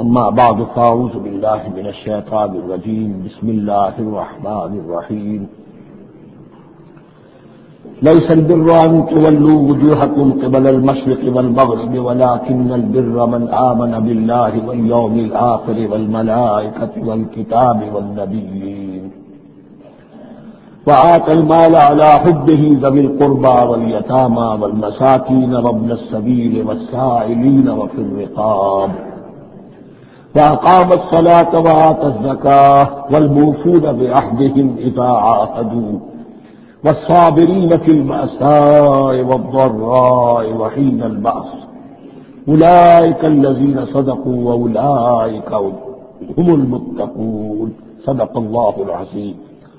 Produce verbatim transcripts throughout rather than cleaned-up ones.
أما بعد فأعوذ بالله من الشيطان الرجيم بسم الله الرحمن الرحيم ليس البر أن تولوا وجوهكم قبل المشرق والمغرب ولكن البر من آمن بالله واليوم الآخر والملائكة والكتاب والنبيين وآتى المال على حبه ذوي القربى واليتامى والمساكين وابن السبيل والسائلين وفي الرقاب وأقام الصلاة وآتى الزكاة والموفون بعهدهم إذا عاهدوا والصابرين في البأساء والضراء وحين البأس أولئك الذين صدقوا وأولئك هم المتقون صدق الله العظيم.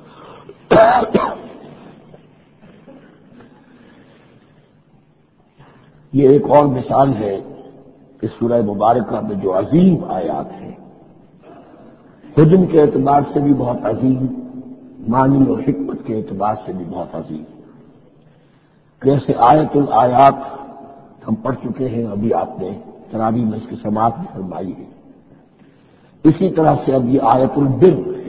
یہ ایک اور مثال ہے اس سورہ مبارکہ میں جو عظیم آیات ہیں، حجم کے اعتبار سے بھی بہت عظیم، معنی اور حکمت کے اعتبار سے بھی بہت عظیم. جیسے آیت الآیات ہم پڑھ چکے ہیں، ابھی آپ نے تراویح میں اس کی سماعت بھی فرمائی ہے، اسی طرح سے اب یہ آیت البر ہے.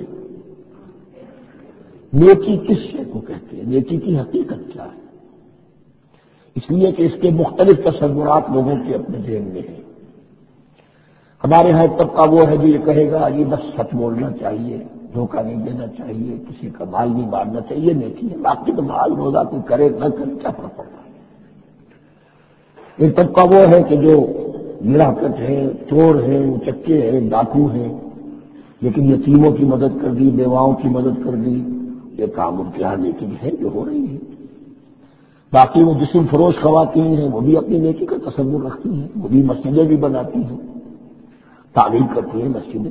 نیکی کس شے کو کہتے ہیں، نیکی کی حقیقت کیا ہے؟ اس لیے کہ اس کے مختلف تصورات لوگوں کے اپنے ذہن میں ہیں. ہمارے یہاں ایک طبقہ وہ ہے جو یہ کہے گا یہ بس سچ بولنا چاہیے، دھوکہ نہیں دینا چاہیے، کسی کا مال نہیں مارنا چاہیے، نیکی ہے. باقی تو مال روزہ کوئی کرے نہ کرے کیا فرق پڑتا ہے. ایک طبقہ وہ ہے کہ جو گراکٹ ہے، چور ہے، چکے ہیں، ڈاکو ہیں، لیکن یتیموں کی مدد کر دی، بیواؤں کی مدد کر دی، یہ کام ان کے یہاں نیکی ہے جو ہو رہی ہے. باقی وہ جسم فروش خواتین ہیں، وہ بھی اپنی نیکی کا تصور رکھتی ہیں، وہ بھی مسجدیں بھی بناتی ہیں، تعمیر کرتی ہیں مسجدیں.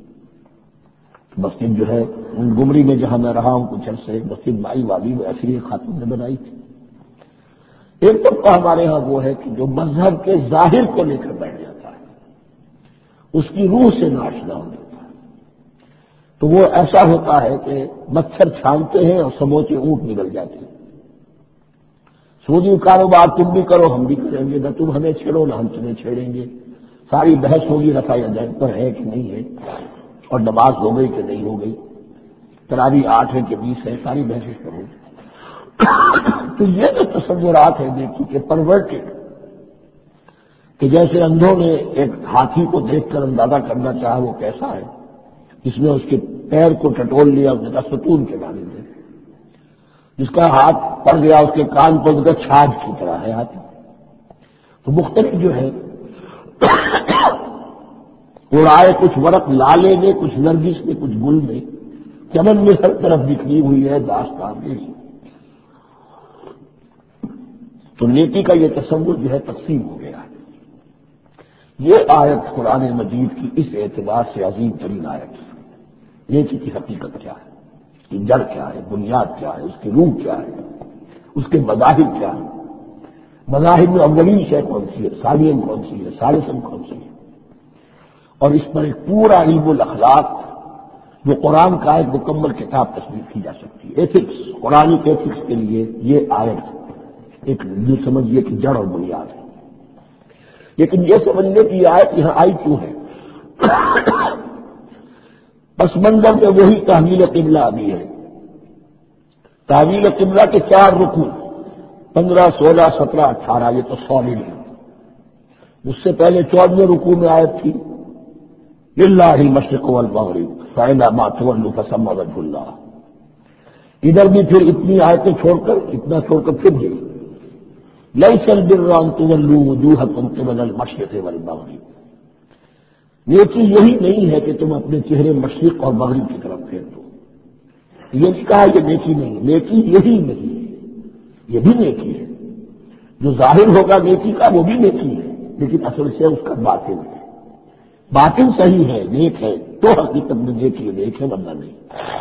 مسجد جو ہے گمری میں جہاں میں رہا ہوں کچھ عرصے، مسجد مائی والی وہ ایسی خاتون نے بنائی تھی. ایک طبقہ ہمارے ہاں وہ ہے کہ جو مذہب کے ظاہر کو لے کر بیٹھ جاتا ہے، اس کی روح سے ناشنا ہو جاتا ہے. تو وہ ایسا ہوتا ہے کہ مچھر چھانتے ہیں اور سموچے اونٹ نکل جاتے ہیں. سودی کاروبار تم بھی کرو ہم بھی کریں گے، نہ تم ہمیں چھیڑو نہ ہم تمہیں چھیڑیں گے. ساری بحث ہوگی رفع یدین پر ہے کہ نہیں ہے، اور نماز ہو گئی کہ نہیں ہو گئی، تراویح آٹھ ہے کہ بیس ہے، ساری بحث اس پر ہوگی. تو یہ جو تصورات ہیں نیکی کے پرورٹڈ، کہ جیسے اندھوں نے ایک ہاتھی کو دیکھ کر اندازہ کرنا چاہا وہ کیسا ہے، جس نے اس کے پیر کو ٹٹول لیا، اس نے کہا ستون کے معنی میں، جس کا ہاتھ پڑ گیا اس کے کان پر اس کا چھاج کی طرح ہے ہاتھی. تو مختلف جو ہے اڑائے کچھ ورق لالے میں، کچھ نرگس میں، کچھ گل میں، چمن میں ہر طرف بکھری ہوئی ہے داستان میں. تو نیکی کا یہ تصور جو ہے تقسیم ہو گیا. یہ آیت قرآن مجید کی اس اعتبار سے عظیم ترین آیت ہے. نیکی کی حقیقت کیا ہے، اس کی جڑ کیا ہے، بنیاد کیا ہے، اس کی روح کیا ہے، اس کے مذاہب کیا ہے. مذاہب میں اولین شے کون سی ہے، ثانین کون سی ہے، ثالثاً کون سی ہے. اور اس پر ایک پورا علم الاخلاق جو قرآن کا ایک مکمل کتاب تصویر کی جا سکتی ہے. ایتھکس، قرآن ایتھکس کے لیے یہ آیت ایک جو سمجھیے کہ جڑ اور بنیاد ہے. لیکن یہ سمجھنے کی آیت یہاں آئی کیوں ہے؟ پس منظر میں وہی تحویل قبلہ بھی ہے. تحویل قبلہ کے چار رکن، پندرہ سولہ سترہ اٹھارہ، یہ تو سالڈ ہے. اس سے پہلے چودھویں رکوع میں آیت تھی للہ المشرق والمغرب فأينما تولوا فثم وجه اللہ. ادھر بھی پھر اتنی آیتیں چھوڑ کر اتنا چھوڑ کر پھر گئی ليس البر أن تولوا وجوهكم قبل المشرق والمغرب. نیکی یہی نہیں ہے کہ تم اپنے چہرے مشرق اور مغرب کی طرف پھیر دو. یہ نہیں کہا کہ نیکی نہیں، نیکی یہی نہیں ہے، یہ بھی نیکی ہے. جو ظاہر ہوگا نیکی کا وہ بھی نیکی ہے، لیکن اصل سے اس کا باطن ہے. باطن صحیح ہے، نیک ہے، تو حقیقت میں نیکی نیک ہے، ورنہ نہیں.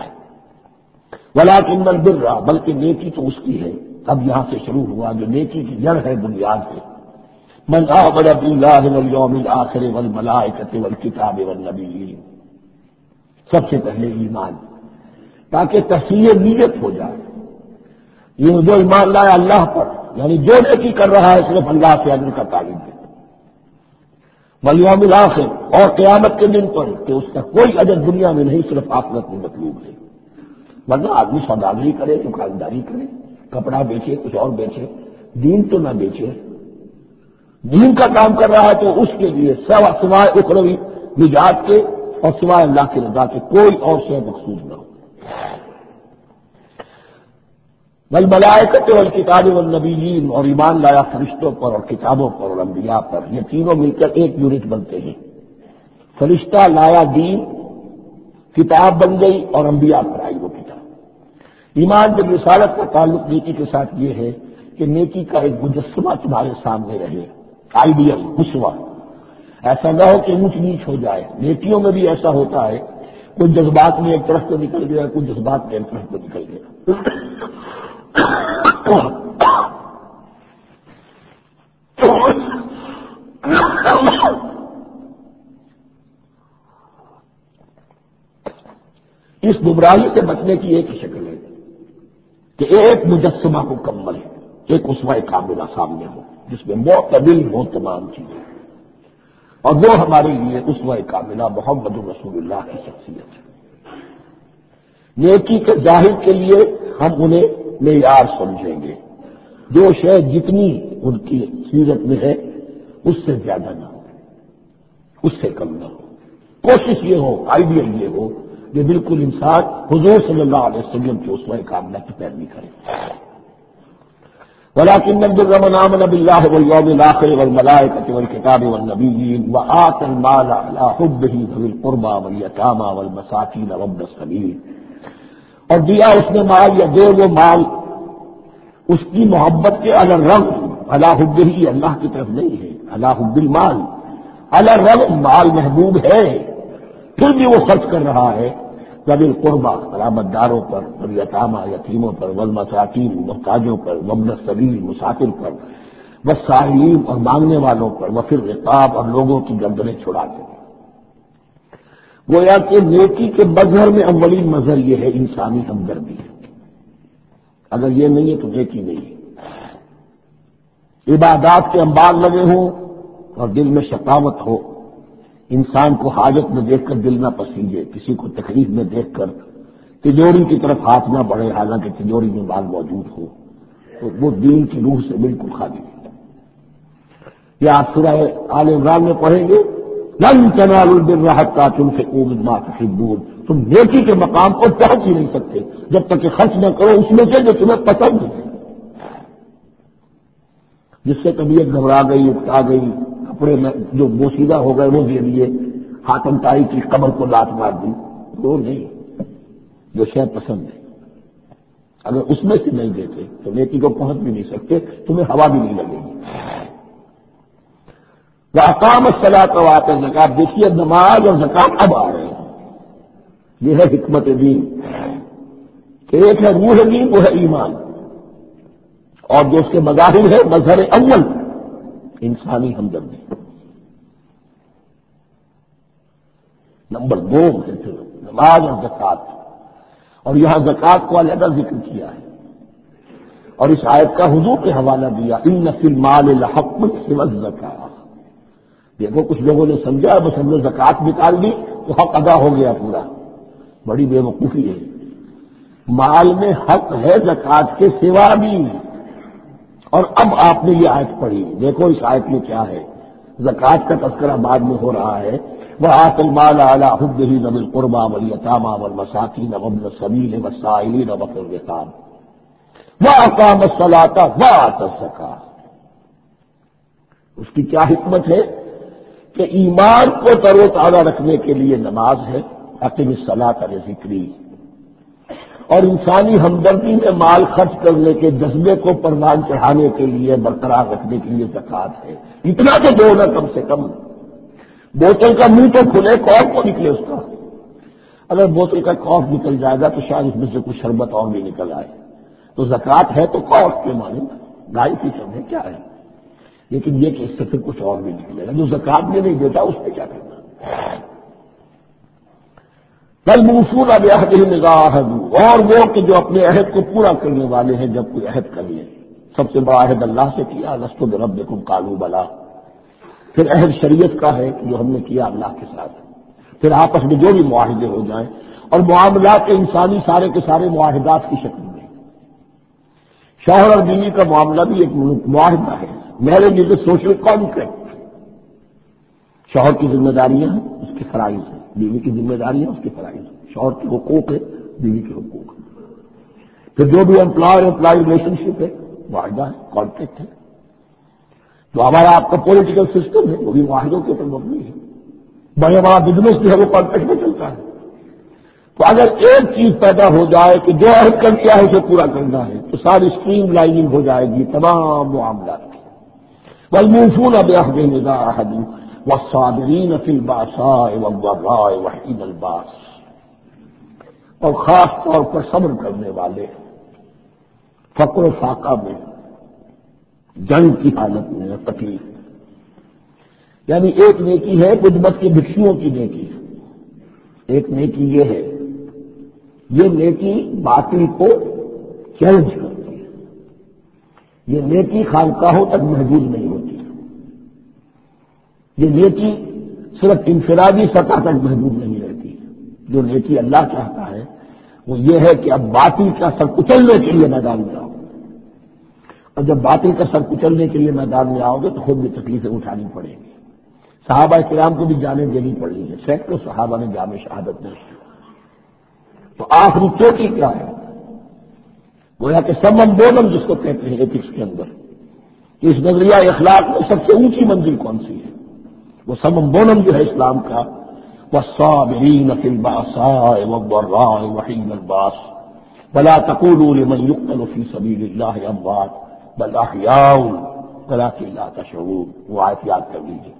ولکن البر، بلکہ نیکی تو اس کی ہے. اب یہاں سے شروع ہوا جو نیکی کی جڑ ہے، بنیاد ہے. من آمن باللہ والیوم الآخر والملائکۃ والکتاب والنبیین. سب سے پہلے ایمان، تاکہ تصحیح نیت ہو جائے. یہ جو ایمان لائے اللہ پر، یعنی جو نیکی کر رہا ہے صرف اللہ سے اجر کا تعلق ہے. والیوم الآخر، اور قیامت کے دن پر کہ اس کا کوئی اجر دنیا میں نہیں، صرف آخرت میں مطلوب ہے۔ ورنہ آدمی سوداگری کرے، دکانداری کرے، کپڑا بیچے، کچھ اور بیچے، دین تو نہ بیچے۔ دین کا کام کر رہا ہے تو اس کے لیے سوا سوائے اخروی نجات کے اور سوائے اللہ کی رضا کے کوئی اور شے مقصود نہ ہو۔ والملائکۃ والکتاب والنبیین، اور ایمان لایا فرشتوں پر اور کتابوں پر اور انبیاء پر، یہ تینوں مل کر ایک یونٹ بنتے ہیں۔ فرشتہ لایا دین، کتاب بن گئی اور انبیاء پر آئی وہ کتاب۔ ایمان بالرسالت کا تعلق نیکی کے ساتھ یہ ہے کہ نیکی کا ایک مجسمہ تمہارے سامنے رہے، آئیڈیل، اسوہ، ایسا نہ ہو کہ اونچ نیچ ہو جائے۔ نیکیوں میں بھی ایسا ہوتا ہے، کوئی جذبات میں ایک طرف کو نکل گیا، کوئی جذبات میں ایک طرف کو نکل گیا۔ اس گمراہی سے بچنے کی ایک ہی شکل ہے کہ ایک مجسمہ مکمل ہے، ایک اسوہ کاملہ سامنے ہو جس میں معتدل ہو تمام چیزیں، اور وہ ہمارے لیے اسوہ کاملہ محمد رسول اللہ کی شخصیت ہے۔ نیکی کے ظاہر کے لیے ہم انہیں معیار سمجھیں گے، جو شے جتنی ان کی سیرت میں ہے اس سے زیادہ نہ ہو، اس سے کم نہ ہو۔ کوشش یہ ہو، آئیڈیل یہ ہو کہ بالکل انسان حضور صلی اللہ علیہ وسلم کے اسوہ کاملہ کی پیروی کرے۔ وَلَٰكِنَّ الْبِرَّ مَنْ آمَنَ بِاللَّهِ وَالْيَوْمِ الْآخِرِ وَالْمَلَائِكَةِ وَالْكِتَابِ وَالنَّبِيِّينَ وَآتَى الْمَالَ عَلَىٰ حُبِّهِ ذَوِي الْقُرْبَىٰ وَالْيَتَامَىٰ وَالْمَسَاكِينَ وَابْنَ السَّبِيلِ، اور دیا اس نے مال یا دے وہ مال اس کی محبت کے علی الرغم، علی حبہ، اللہ کی طرف نہیں ہے، علی حب المال، علی الرغم مال محبوب ہے پھر بھی وہ خرچ کر رہا ہے، ذوی القربیٰ قرابت داروں پر، والیتامىٰ یتیموں پر، والمساکین محتاجوں پر، وابن السبیل مسافر پر، والسائلین اور مانگنے والوں پر، وفی الرقاب اور لوگوں کی گردنیں چھڑاتے ہیں۔ گویا کہ نیکی کے مظہر میں اولین مظہر یہ ہے انسانی ہمدردی ہے، اگر یہ نہیں ہے تو نیکی نہیں ہے۔ عبادات کے انبار لگے ہوں اور دل میں شقاوت ہو، انسان کو حاجت میں دیکھ کر دل نہ پسیجے، کسی کو تکلیف میں دیکھ کر تجوری کی طرف ہاتھ نہ بڑھے حالانکہ تجوری میں مال موجود ہو، تو وہ دین کی روح سے بالکل خالی ہے۔ یہ آپ سورہ آل عمران میں پڑھیں گے، لن تنالوا البر حتى تنفقوا مما تحبون، تم نیکی کے مقام کو پہنچ ہی نہیں سکتے جب تک کہ خرچ نہ کرو اس میں سے جو تمہیں پسند ہے۔ جس سے طبیعت گھبرا گئی، اکتا گئی، کپڑے میں جو بوسیدہ ہو گئے وہ دے دیے، حاتم طائی کی قبر کو لات مار دی، وہ نہیں، جو شے پسند ہے اگر اس میں سے نہیں دیتے تو نیکی کو پہنچ بھی نہیں سکتے، تمہیں ہوا بھی نہیں لگے گی۔ وَأَقَامَ الصَّلَاةَ وَآتَى الزَّكَاةَ، دیکھیے نماز اور زکات اب آ رہے ہیں، یہ ہے حکمت دین کہ ایک ہے روح دین، وہ ہے ایمان، اور جو اس کے مظاہر ہے مظہر اول انسانی ہمدردی، نمبر دو ہے پھر نماز اور زکات، اور یہاں زکات کو علیحدہ ذکر کیا ہے اور اس آیت کا حضور کے حوالہ دیا، ان فی المال لحق سوى الزکاۃ۔ دیکھو کچھ لوگوں نے سمجھا بس ہم نے زکات نکال دی تو حق ادا ہو گیا پورا، بڑی بے وقوفی ہے۔ مال میں حق ہے زکات کے سوا بھی، اور اب آپ نے یہ آیت پڑھی، دیکھو اس آیت میں کیا ہے، زکات کا تذکرہ بعد میں ہو رہا ہے، وَآتَى الْمَالَ عَلَىٰ حُبِّهِ ذَوِي الْقُرْبَىٰ وَالْيَتَامَىٰ وَالْمَسَاكِينَ وَابْنَ السَّبِيلِ وَالسَّائِلِينَ وَفِي الرِّقَابِ وَأَقَامَ الصَّلَاةَ وَآتَى الزَّكَاةَ۔ اس کی کیا حکمت ہے کہ ایمان کو تر و تازہ رکھنے کے لیے نماز ہے، اقم الصلاۃ لذکری، اور انسانی ہمدردی میں مال خرچ کرنے کے جذبے کو پروان چڑھانے کے لیے برقرار رکھنے کے لیے زکات ہے۔ اتنا تو دو نا کم سے کم، بوتل کا منہ تو کھلے، کارک تو نکلے اس کا، اگر بوتل کا کارک نکل جائے گا تو شاید اس میں سے کچھ شربت اور بھی نکل آئے، تو زکات ہے تو کارک کے معنی ڈھائی فیصد ہے کیا ہے، لیکن یہ کہ اس سے پھر کچھ اور بھی نکلے گا، جو زکات میں نہیں دیتا اس پہ کیا کرنا۔ وَالْمُوفُونَ بِعَهْدِهِمْ إِذَا عَاهَدُوا، اور وہ کہ جو اپنے عہد کو پورا کرنے والے ہیں جب کوئی عہد کر لے، سب سے بڑا عہد اللہ سے کیا، لست بربکم قالوا بلی، پھر عہد شریعت کا ہے کہ جو ہم نے کیا اللہ کے ساتھ، پھر آپس میں جو بھی معاہدے ہو جائیں، اور معاملات انسانی سارے کے سارے معاہدات کی شکل میں۔ شوہر اور بیوی کا معاملہ بھی ایک معاہدہ ہے، marriage is a social contract. شوہر کی ذمہ داریاں ہیں، اس کے فرائض ہیں، بیوی کی ذمہ داریاں اس کے فرائض ہیں، شوہر کے حقوق ہے، بیوی کے حقوق ہیں۔ پھر جو بھی امپلائر امپلائی ریلیشن شپ ہے، معاہدہ ہے، کانٹریکٹ ہے۔ جو ہمارا آپ کا پولیٹیکل سسٹم ہے وہ بھی معاہدوں کے اوپر مبنی ہے۔ بڑے بڑا بزنس جو ہے وہ کانٹریکٹ میں چلتا ہے۔ تو اگر ایک چیز پیدا ہو جائے کہ جو عہد کر دیا ہے اسے پورا کرنا ہے، تو ساری اسٹریم لائننگ ہو جائے گی تمام معاملات کی۔ والموفون بعہدہم اذا عاہدوا والصابرین فی البأساء والضراء وحین الباس، اور خاص طور پر صبر کرنے والے فقر و فاقہ میں، جنگ کی حالت میں، تکلیف میں۔ یعنی ایک نیکی ہے بدمت کے بھکشوؤں کی نیکی، ایک نیکی یہ ہے، یہ نیکی باطل کو چیلنج کرتی ہے، یہ نیکی خانقاہوں تک محدود نہیں ہوتی، یہ نیکی صرف انفرادی سطح تک محدود نہیں رہتی۔ جو نیکی اللہ چاہتا ہے وہ یہ ہے کہ اب باطل کا سر کچلنے کے لیے میدان میں آؤ، اور جب باطل کا سر کچلنے کے لیے میدان میں آؤ گے تو خود بھی تکلیفیں اٹھانی پڑیں گی۔ صحابہ کرام کو بھی جانیں دینی پڑی ہے، سینکڑوں صحابہ نے جام شہادت میں کی۔ تو آخری چوٹی کیا ہے؟ گویا کہ سمم بونم جس کو کہتے ہیں ایتھکس کے اندر، کہ اس نظریہ اخلاق میں سب سے اونچی منزل کون سی ہے؟ وہ سمم بونم جو ہے اسلام کا، والصابرین فی البأساء والضراء وحین الباس ولا تقولوا لمن یقتل فی سبیل اللہ اموات بل احیاء ولکن لا تشعرون۔ وہ آیت یاد کر لیجیے۔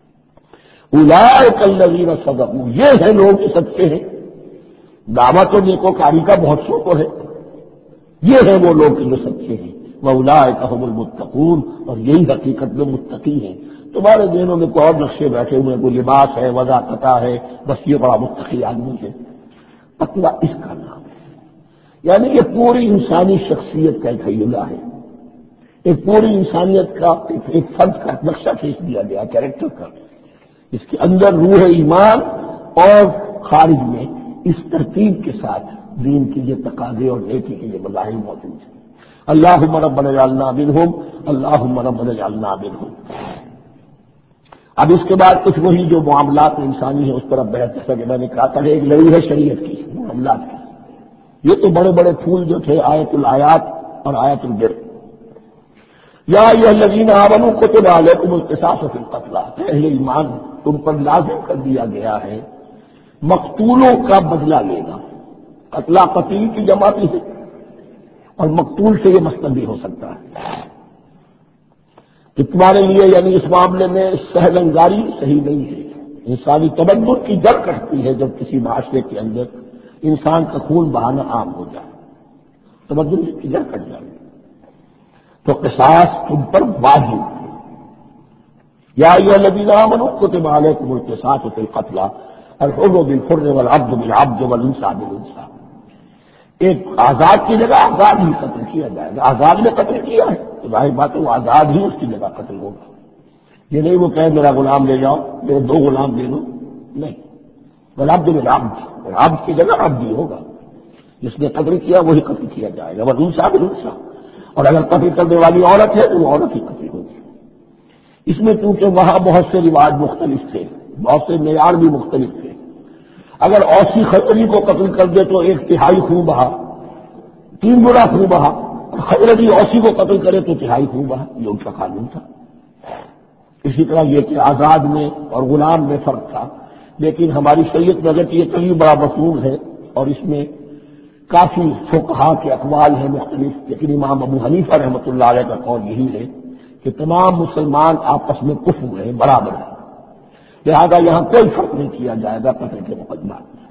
اولئک الذین صدقوا، یہ ہے لوگ جو سچے ہیں، دعوت و نیکوکاری کا بہت شوق ہے، یہ ہے وہ لوگ جو سچے ہیں۔ واولئک هم المتقون، اور یہی حقیقت میں متقی ہیں۔ تمہارے ذہنوں میں کوئی اور نقشے بیٹھے ہوئے ہیں، کوئی لباس ہے، وضاحت ہے، بس یہ بڑا متقی آدمی ہے۔ تقویٰ اس کا نام ہے، یعنی یہ پوری انسانی شخصیت کا ایک حیلہ ہے، ایک پوری انسانیت کا ایک فرد کا نقشہ کھینچ دیا گیا کیریکٹر کا۔ اس کے اندر روح ایمان اور خارج میں اس ترتیب کے ساتھ دین کی یہ تقاضے اور نیکی کے یہ مظاہر موجود ہیں۔ اللہم ربنا اجعلنا منہم، اللہم ربنا اجعلنا منہم۔ اب اس کے بعد کچھ وہی جو معاملات انسانی ہیں اس پر اب بحث، جیسا کہ میں نے کہا تھا ایک لڑی ہے شریعت کی معاملات کی۔ یہ تو بڑے بڑے پھول جو تھے آیت الآیات اور آیت البر، یا ایھا الذین آمنوا کتب علیکم القصاص فی القتل، اہل ایمان تم پر لازم کر دیا گیا ہے مقتولوں کا بدلہ لینا۔ قتلہ قتیل کی جمع بھی ہے، اور مقتول سے یہ مطلب بھی ہو سکتا ہے کہ تمہارے لیے یعنی اس معاملے میں سہل انگاری صحیح نہیں ہے۔ انسانی تمدن کی جڑ کٹتی ہے جب کسی معاشرے کے اندر انسان کا خون بہانا عام ہو جائے، تمدن کی جڑ کٹ جائے، تو قصاص تم پر واجب ہے۔ یا ایھا الذین آمنوا کتب علیکم القصاص فی القتل الحر بالحر والعبد بالعبد والانثى بالانثى۔ ایک آزاد کی جگہ آزاد ہی قتل کیا جائے گا۔ آزاد نے قتل کیا ہے تو ظاہر بات ہے وہ آزاد ہی اس کی جگہ قتل ہوگا۔ یہ نہیں وہ کہے میرا غلام لے جاؤ، میرے دو غلام لے لو، نہیں، والعبد بالعبد، عبد کی جگہ عبد ہی ہوگا، جس نے قتل کیا وہی قتل کیا جائے گا، والانثى بالانثى۔ اور اگر قتل کرنے والی عورت ہے تو وہ عورت ہی قتل ہوگی۔ اس میں چونکہ وہاں بہت سے رواج مختلف تھے، بہت سے معیار بھی مختلف تھے۔ اگر اوسی خطری کو قتل کر دے تو ایک تہائی خون بہا، تین گنا خون بہا، اور خطری اوسی کو قتل کرے تو تہائی خون بہا، یہ ان کا قانون تھا۔ اسی طرح یہ کہ آزاد میں اور غلام میں فرق تھا، لیکن ہماری شریعت میں اگرچہ یہ کبھی بڑا مفہوم ہے اور اس میں کافی فقہا کے اقوال ہیں مختلف، لیکن امام ابو حنیفہ رحمۃ اللہ علیہ کا قول یہی ہے کہ تمام مسلمان آپس میں کفر ہیں، برابر ہیں، لہذا یہاں کوئی فرق نہیں کیا جائے گا قتل کے مقدمات میں۔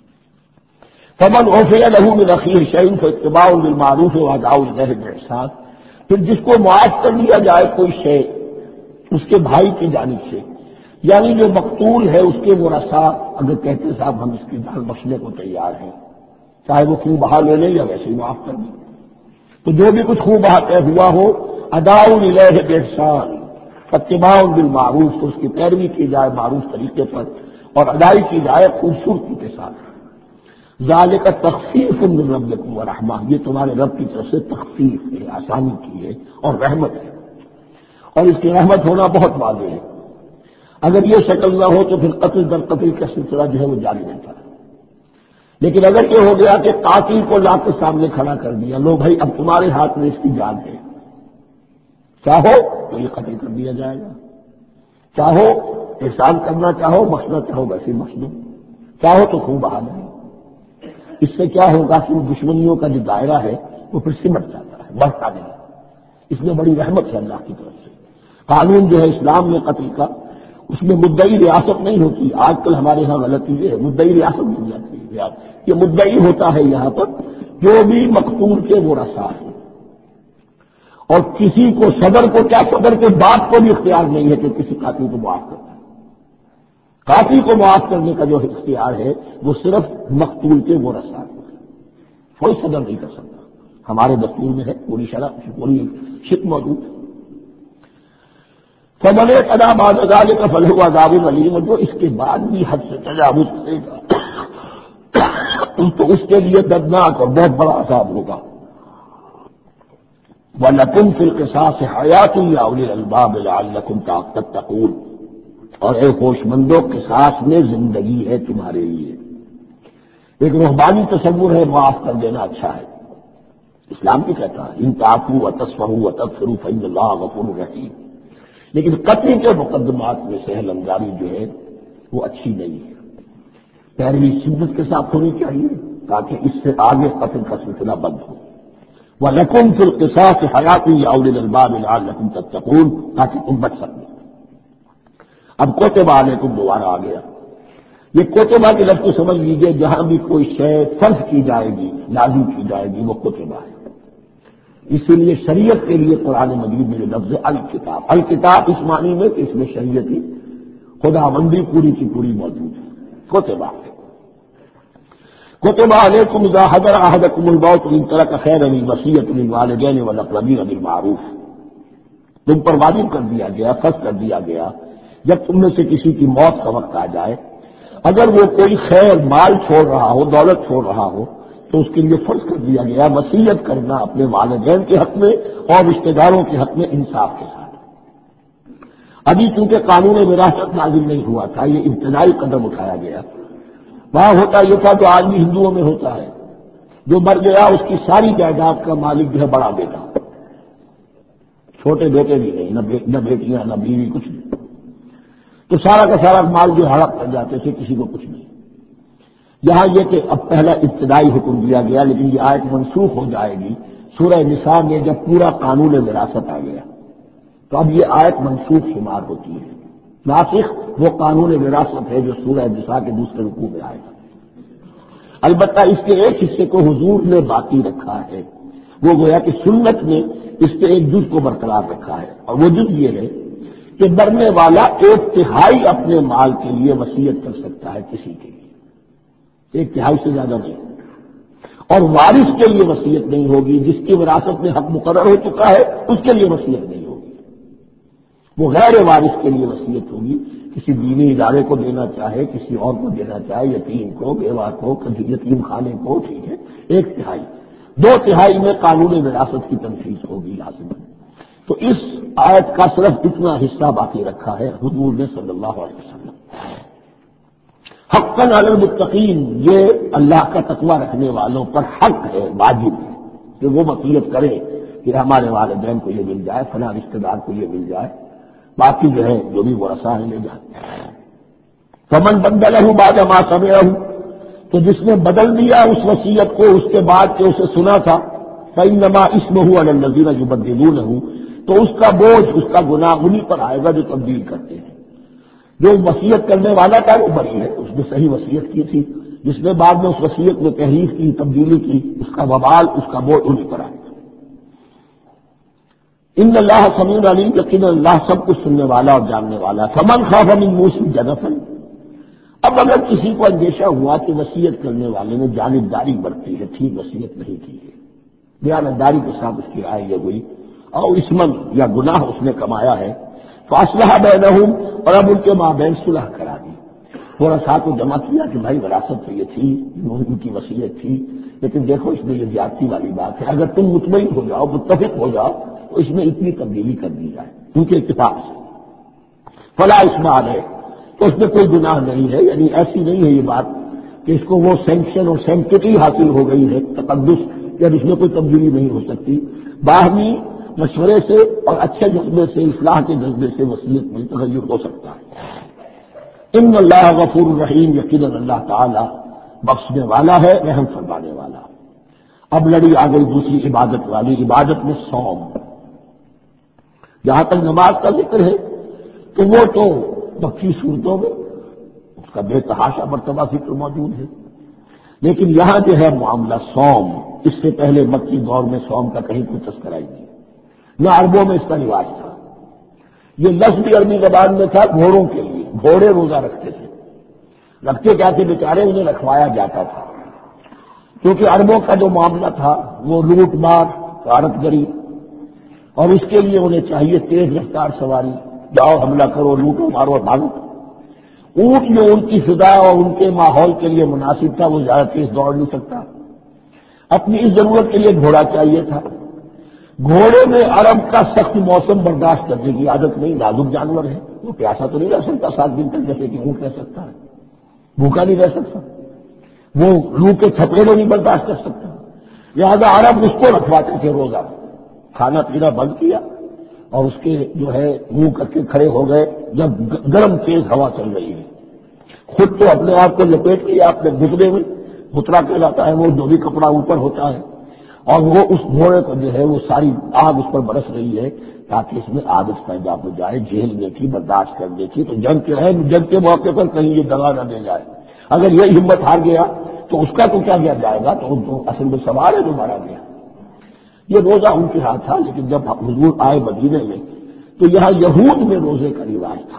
فمن عفی لہ من اخیہ شیء فاتباع بالمعروف واداء الیہ باحسان، پھر جس کو معاف کر دیا جائے کوئی شے اس کے بھائی کی جانب سے، یعنی جو مقتول ہے اس کے ورثاء اگر کہتے صاحب ہم اس کی جان بخشنے کو تیار ہیں، چاہے وہ خون بہا لے لیں یا ویسے ہی معاف کر دیں، تو جو بھی کچھ خون بہا طے ہوا ہو اداء الیہ باحسان، اتباع بالمعروف، تو اس کی پیروی کی جائے معروف طریقے پر اور ادائی کی جائے خوبصورتی کے ساتھ. ذالک تخفیف من ربکم ورحمہ، یہ تمہارے رب کی طرف سے تخفیف ہے، آسانی کی ہے اور رحمت ہے، اور اس کی رحمت ہونا بہت واضح ہے. اگر یہ شکل نہ ہو تو پھر قتل در قتل کا سلسلہ جو ہے وہ جاری رہتا ہے. لیکن اگر یہ ہو گیا کہ قاتل کو لا کے سامنے کھڑا کر دیا، لو بھائی اب تمہارے ہاتھ میں اس کی جان ہے، چاہو تو یہ قتل کر دیا جائے گا، چاہو احسان کرنا چاہو بخشنا چاہو ویسے بخش دو، چاہو تو خون بہا دیں. اس سے کیا ہوگا کہ دشمنیوں کا جو دائرہ ہے وہ پھر سمٹ جاتا ہے، بڑھتا نہیں. اس میں بڑی رحمت ہے اللہ کی طرف سے. قانون جو ہے اسلام میں قتل کا، اس میں مدعی ریاست نہیں ہوتی. آج کل ہمارے ہاں غلطی یہ ہے، مدعی ریاست بن جاتی ہے. یہ مدعی ہوتا ہے یہاں پر جو بھی مقتول کے ورثاء ہیں، اور کسی کو صدر کو کیا صدر کے باپ کو بھی اختیار نہیں ہے کہ کسی قاتل کو معاف کرنا. قاتل کو معاف کرنے کا جو اختیار ہے وہ صرف مقتول کے ورثاء کو ہے، کوئی صدر نہیں کر سکتا. ہمارے دستور میں ہے، پوری شرح پوری شک موجود ہے. فمن اعتدی بعد ذلک فلہ عذاب علیم، جو اس کے بعد بھی حد سے تجاوز کرے گا تو اس کے لیے دردناک اور بہت بڑا عذاب ہوگا. وَلَكُمْ فِي الْقِصَاصِ حَيَاةٌ يَا أُولِي الْأَلْبَابِ لَعَلَّكُمْ تَتَّقُونَ، اور اے ہوش مندو قصاص میں زندگی ہے تمہارے لیے. ایک روحانی تصور ہے معاف کر دینا اچھا ہے، اسلام بھی کہتا ہے ان تعفوا وتصفحوا وتغفروا فإن اللہ غفور رحیم. لیکن قتل کے مقدمات میں سہل اندازی جو ہے وہ اچھی نہیں ہے. پیروی شدت کے ساتھ ہونی چاہیے تاکہ اس سے آگے قتل کا سلسلہ بند ہو. وَلَكُمْ فِي الْقِصَاصِ حَيَاةٌ يَا أُولِي الْأَلْبَابِ لَعَلَّكُمْ تَتَّقُونَ، تاکہ تم بچ سکو. اب کوتبہ علیکم دوبارہ آ گیا. یہ کوتبہ کے لفظ کو سمجھ لیجیے، جہاں بھی کوئی شے فرض کی جائے گی لازم کی جائے گی وہ کوتبہ ہے. اسی لیے شریعت کے لیے قرآن مجید میں جو لفظ الکتاب، الکتاب اس معنی میں کہ اس میں شریعتی خداوندی پوری کی پوری موجود ہے. کوتبہ کوتبہ علیکم اذا حضر احدکم الموت ان ترک خیرا الوصیۃ للوالدین والاقربین بالمعروف، تم پر واجب کر دیا گیا، فرض کر دیا گیا جب تم میں سے کسی کی موت کا وقت آ جائے، اگر وہ کوئی خیر مال چھوڑ رہا ہو، دولت چھوڑ رہا ہو، تو اس کے لیے فرض کر دیا گیا وصیت کرنا اپنے والدین کے حق میں اور رشتہ داروں کے حق میں انصاف کے ساتھ. ابھی چونکہ قانون وراثت نازل نہیں ہوا تھا، یہ ابتدائی قدم اٹھایا گیا. وہاں ہوتا یہ تھا جو آج بھی ہندوؤں میں ہوتا ہے، جو مر گیا اس کی ساری جائیداد کا مالک جو ہے بڑا بیٹا، چھوٹے بیٹے بھی نہیں، نہ بیٹیاں نہ بیوی، کچھ نہیں. تو سارا کا سارا مال جو ہڑپ کر جاتے تھے، کسی کو کچھ نہیں. یہاں یہ کہ اب پہلا ابتدائی حکم دیا گیا، لیکن یہ آیت منسوخ ہو جائے گی سورہ نساء میں جب پورا قانون وراثت آ گیا، تو اب یہ آیت منسوخ شمار ہوتی ہے. ناسخ وہ قانون وراثت ہے جو سورہ نساء کے دوسرے رکوع میں آئے گا. البتہ اس کے ایک حصے کو حضور نے باقی رکھا ہے، وہ گویا کہ سنت نے اس کے ایک جز کو برقرار رکھا ہے، اور وہ جز یہ ہے کہ مرنے والا ایک تہائی اپنے مال کے لیے وصیت کر سکتا ہے کسی کے لیے، ایک تہائی سے زیادہ نہیں، اور وارث کے لیے وصیت نہیں ہوگی. جس کی وراثت میں حق مقرر ہو چکا ہے اس کے لیے وصیت نہیں ہوگی، وہ غیر وارث کے لیے وصیت ہوگی. کسی دینی ادارے کو دینا چاہے، کسی اور کو دینا چاہے، یتیم کو، بیوہ کو، یتیم خانے کو، ٹھیک ہے. ایک تہائی، دو تہائی میں قانون وراثت کی تنفیذ ہوگی لازم. تو اس آیت کا صرف اتنا حصہ باقی رکھا ہے حضور نے صلی اللہ علیہ وسلم. حقاً علی المتقین، یہ اللہ کا تقوی رکھنے والوں پر حق ہے، واجب ہے کہ وہ وصیت کرے کہ ہمارے والدین کو یہ مل جائے، فلاں رشتہ دار کو یہ مل جائے، باقی جو ہے جو بھی ورثاء ہیں لے جائیں. فمن بدلہ بعد ما سمعہ، تو جس نے بدل دیا اس وصیت کو اس کے بعد کہ اسے سنا تھا، فإنما اسمہ علی الذین یبدلونہ، تو اس کا بوجھ، اس کا گناہ انہیں پر آئے گا جو تبدیل کرتے ہیں. جو وصیت کرنے والا تھا وہ بری ہے، اس نے صحیح وصیت کی تھی. جس نے بعد میں اس وصیت میں تحریف کی، تبدیلی کی، اس کا وبال، اس کا بوجھ انہیں پر آئے گا. ان اللہ سمیع علیم، یقینا اللہ سب کچھ سننے والا اور جاننے والا. فمن خاف من موص جنفا، اب اگر کسی کو اندیشہ ہوا کہ وصیت کرنے والے نے جانبداری برتی ہے، ٹھیک وصیت نہیں کی ہے، دیانتداری کے ساتھ اس کی رائے یہ ہوئی، اور اسمن یا گناہ اس نے کمایا ہے، فاصلح بینہم، اور اب ان کے مابین صلح کرا دی. تھوڑا سا کو جمع کیا کہ بھائی وراثت تو یہ تھی، ان کی وصیت تھی، لیکن دیکھو اس میں یہ زیادتی والی بات ہے، اگر تم مطمئن ہو جاؤ، متفق ہو جاؤ تو اس میں اتنی تبدیلی کر دی جائے ان کے اتفاق سے. فلا اثم علیہ، تو اس میں کوئی گناہ نہیں ہے. یعنی ایسی نہیں ہے یہ بات کہ اس کو وہ سینکشن اور سینکٹی حاصل ہو گئی ہے تقدس، یا اس میں کوئی تبدیلی نہیں ہو سکتی. باہمی مشورے سے اور اچھے جذبے سے، اصلاح کے جذبے سے وصیت میں تغیر ہو سکتا ہے. ان اللہ غفور الرحیم، یقیناً اللہ تعالی بخشنے والا ہے، رحم فرمانے والا. اب لڑی آ گئی دوسری عبادت والی، عبادت میں صوم. جہاں تک نماز کا ذکر ہے تو وہ تو مکی صورتوں میں اس کا بے تحاشا مرتبہ ذکر موجود ہے، لیکن یہاں جو ہے معاملہ صوم، اس سے پہلے مکی دور میں صوم کا کہیں کوئی تذکرہ ہی نہیں، نہ عربوں میں اس کا رواج تھا. یہ لفظ بھی عربی زبان میں تھا گھوڑوں کے لیے، گھوڑے روزہ رکھتے تھے. رکھتے کیا تھے بیچارے، انہیں رکھوایا جاتا تھا، کیونکہ عربوں کا جو معاملہ تھا وہ لوٹ مار، غارت گری، اور اس کے لیے انہیں چاہیے تیز رفتار سواری، جاؤ حملہ کرو، لوٹو مارو اور بھاگو. اونٹ جو ان کی فضا اور ان کے ماحول کے لیے مناسب تھا وہ زیادہ تیز دوڑ نہیں سکتا، اپنی اس ضرورت کے لیے گھوڑا چاہیے تھا. گھوڑے میں عرب کا سخت موسم برداشت کرنے کی عادت نہیں، نازک جانور ہے، وہ پیاسا تو نہیں رہ سکتا سات دن تک جیسے کہ اونٹ رہ سکتا ہے، بھوکا نہیں رہ سکتا، وہ لو کے تھپڑے نہیں برداشت کر سکتا. لہذا عرب اس کو رکھواتے تھے روزہ، کھانا پینا بند کیا اور اس کے جو ہے منہ کر کے کھڑے ہو گئے جب گرم تیز ہوا چل رہی ہے. خود تو اپنے آپ کو لپیٹ لیا اپنے گھٹنے میں، گھٹنا کہلاتا ہے وہ جو بھی کپڑا اوپر ہوتا ہے، اور وہ اس گھوڑے کو جو ہے وہ ساری آگ اس پر برس رہی ہے تاکہ اس میں عادت پیدا ہو جائے جھیلنے کی، برداشت کرنے کی. تو جنگ کے ہے، جنگ کے موقع پر کہیں یہ دگا نہ دے جائے. اگر یہ ہمت ہار گیا تو اس کا تو کیا کیا جائے گا، تو تو اصل میں سوال ہے جو مارا گیا. یہ روزہ ان کے ہاتھ تھا، لیکن جب حضور آئے مدینے میں تو یہاں یہود میں روزے کا رواج تھا.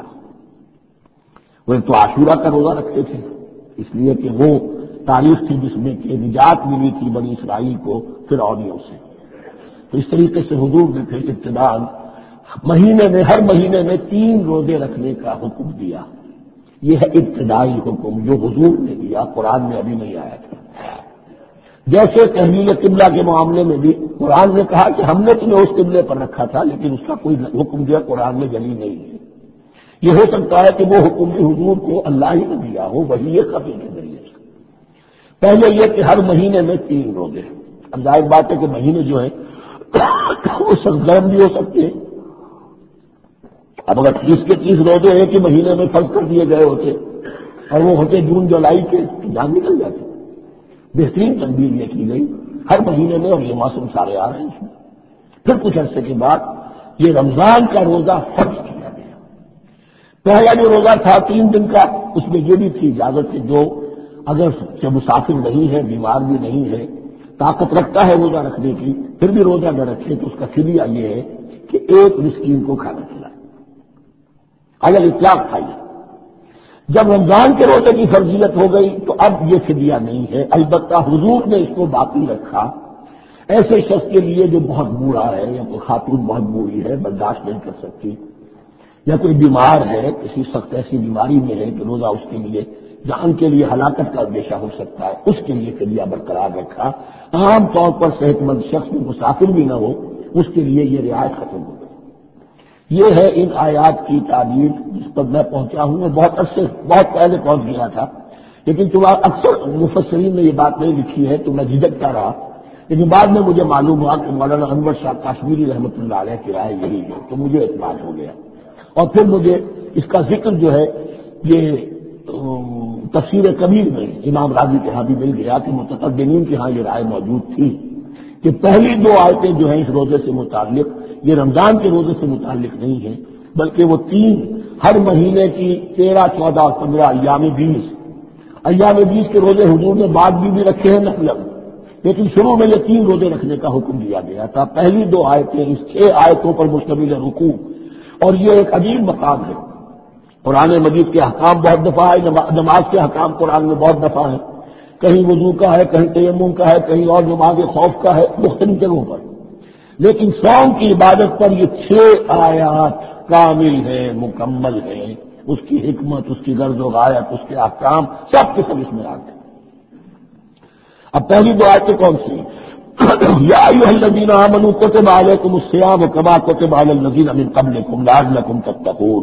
وہ تو عاشورہ کا روزہ رکھتے تھے، اس لیے کہ وہ تاریخ تھی جس میں کہ نجات ملی تھی بنی اسرائیل کو فرعونیوں سے. تو اس طریقے سے حضور نے پھر ابتداء مہینے میں ہر مہینے میں تین روزے رکھنے کا حکم دیا. یہ ہے ابتدائی حکم جو حضور نے دیا، قرآن میں ابھی نہیں آیا تھا. جیسے تحویل قبلہ کے معاملے میں بھی قرآن نے کہا کہ ہم نے تمہیں اس قبلے پر رکھا تھا، لیکن اس کا کوئی حکم دیا قرآن میں جلی نہیں ہے. یہ ہو سکتا ہے کہ وہ حکم بھی حضور کو اللہ ہی نے دیا ہو، وہی خفی کے ذریعے سے. پہلے یہ کہ ہر مہینے میں تین روزے. اب ظاہر بات ہے کہ مہینے جو ہے وہ سخت گرم بھی ہو سکتے ہیں. اب اگر تیس کے تیس روزے ایک ہی مہینے میں فرض کر دیے گئے ہوتے اور وہ ہوتے جون جولائی کے، تو جان نکل جاتی. بہترین تدبیر یہ کی گئی ہر مہینے میں، اور یہ موسم سارے آ رہے ہیں اس میں. پھر کچھ عرصے کے بعد یہ رمضان کا روزہ فرض کیا گیا. پہلا جو روزہ تھا تین دن کا، اس میں یہ بھی تھی اجازت کہ جو اگر مسافر نہیں ہے، بیمار بھی نہیں ہے، طاقت رکھتا ہے روزہ رکھنے کی، پھر بھی روزہ نہ رکھے تو اس کا فدیہ یہ ہے کہ ایک مسکین کو کھانا کھلائے. اگر اطلاق تھا یہ. جب رمضان کے روزے کی فرضیت ہو گئی تو اب یہ فدیہ نہیں ہے، البتہ حضور نے اس کو باقی رکھا ایسے شخص کے لیے جو بہت بوڑھا ہے، یا کوئی خاتون بہت بوڑھی ہے برداشت نہیں کر سکتی، یا کوئی بیمار ہے، کسی سخت ایسی بیماری میں ہے کہ روزہ اس کے لیے جان کے لیے ہلاکت کا اندیشہ ہو سکتا ہے، اس کے لیے فدیہ برقرار رکھا. عام طور پر صحت مند شخص میں مسافر بھی نہ ہو اس کے لیے یہ رعایت ختم ہو گئی. یہ ہے ان آیات کی تعبیر جس پر میں پہنچا ہوں. میں بہت عرصے بہت پہلے پہنچ گیا تھا، لیکن تمہارا اکثر مفسرین نے یہ بات نہیں لکھی ہے تو میں جھجکتا رہا. لیکن بعد میں مجھے معلوم ہوا کہ مولانا انور شاہ کاشمیری رحمۃ اللہ علیہ کی رائے یہی ہے، تو مجھے اعتماد ہو گیا. اور پھر مجھے اس کا ذکر جو ہے یہ تفسیر کبیر میں امام راضی کے ہاں بھی مل گیا کہ متقدمین کے ہاں یہ رائے موجود تھی کہ پہلی دو آیتیں جو ہیں اس روزے سے متعلق یہ رمضان کے روزے سے متعلق نہیں ہیں، بلکہ وہ تین ہر مہینے کی تیرہ چودہ اور پندرہ ایام بیس ایام بیس کے روزے حضور نے بعد بھی, بھی رکھے ہیں نقلن، لیکن شروع میں یہ تین روزے رکھنے کا حکم دیا گیا تھا. پہلی دو آیتیں اس چھ آیتوں پر مشتمل ہے رکوع، اور یہ ایک عجیب مقام ہے. قرآن مجید کے احکام بہت دفعہ ہے، نماز کے احکام قرآن میں بہت دفعہ ہے، کہیں وضو کا ہے، کہیں تیمم کا ہے، کہیں اور نماز خوف کا ہے، مختلف جگہوں پر. لیکن صوم کی عبادت پر یہ چھ آیات کامل ہیں، مکمل ہیں، اس کی حکمت، اس کی غرض و غایت، اس کے احکام سب کے سب اس میں آتے ہیں۔ اب پہلی دو آیتیں کون سی؟ یا ایھا الذین آمنوا کتب علیکم الصیام کما کتب علی الذین من قبلکم لعلکم تتقون،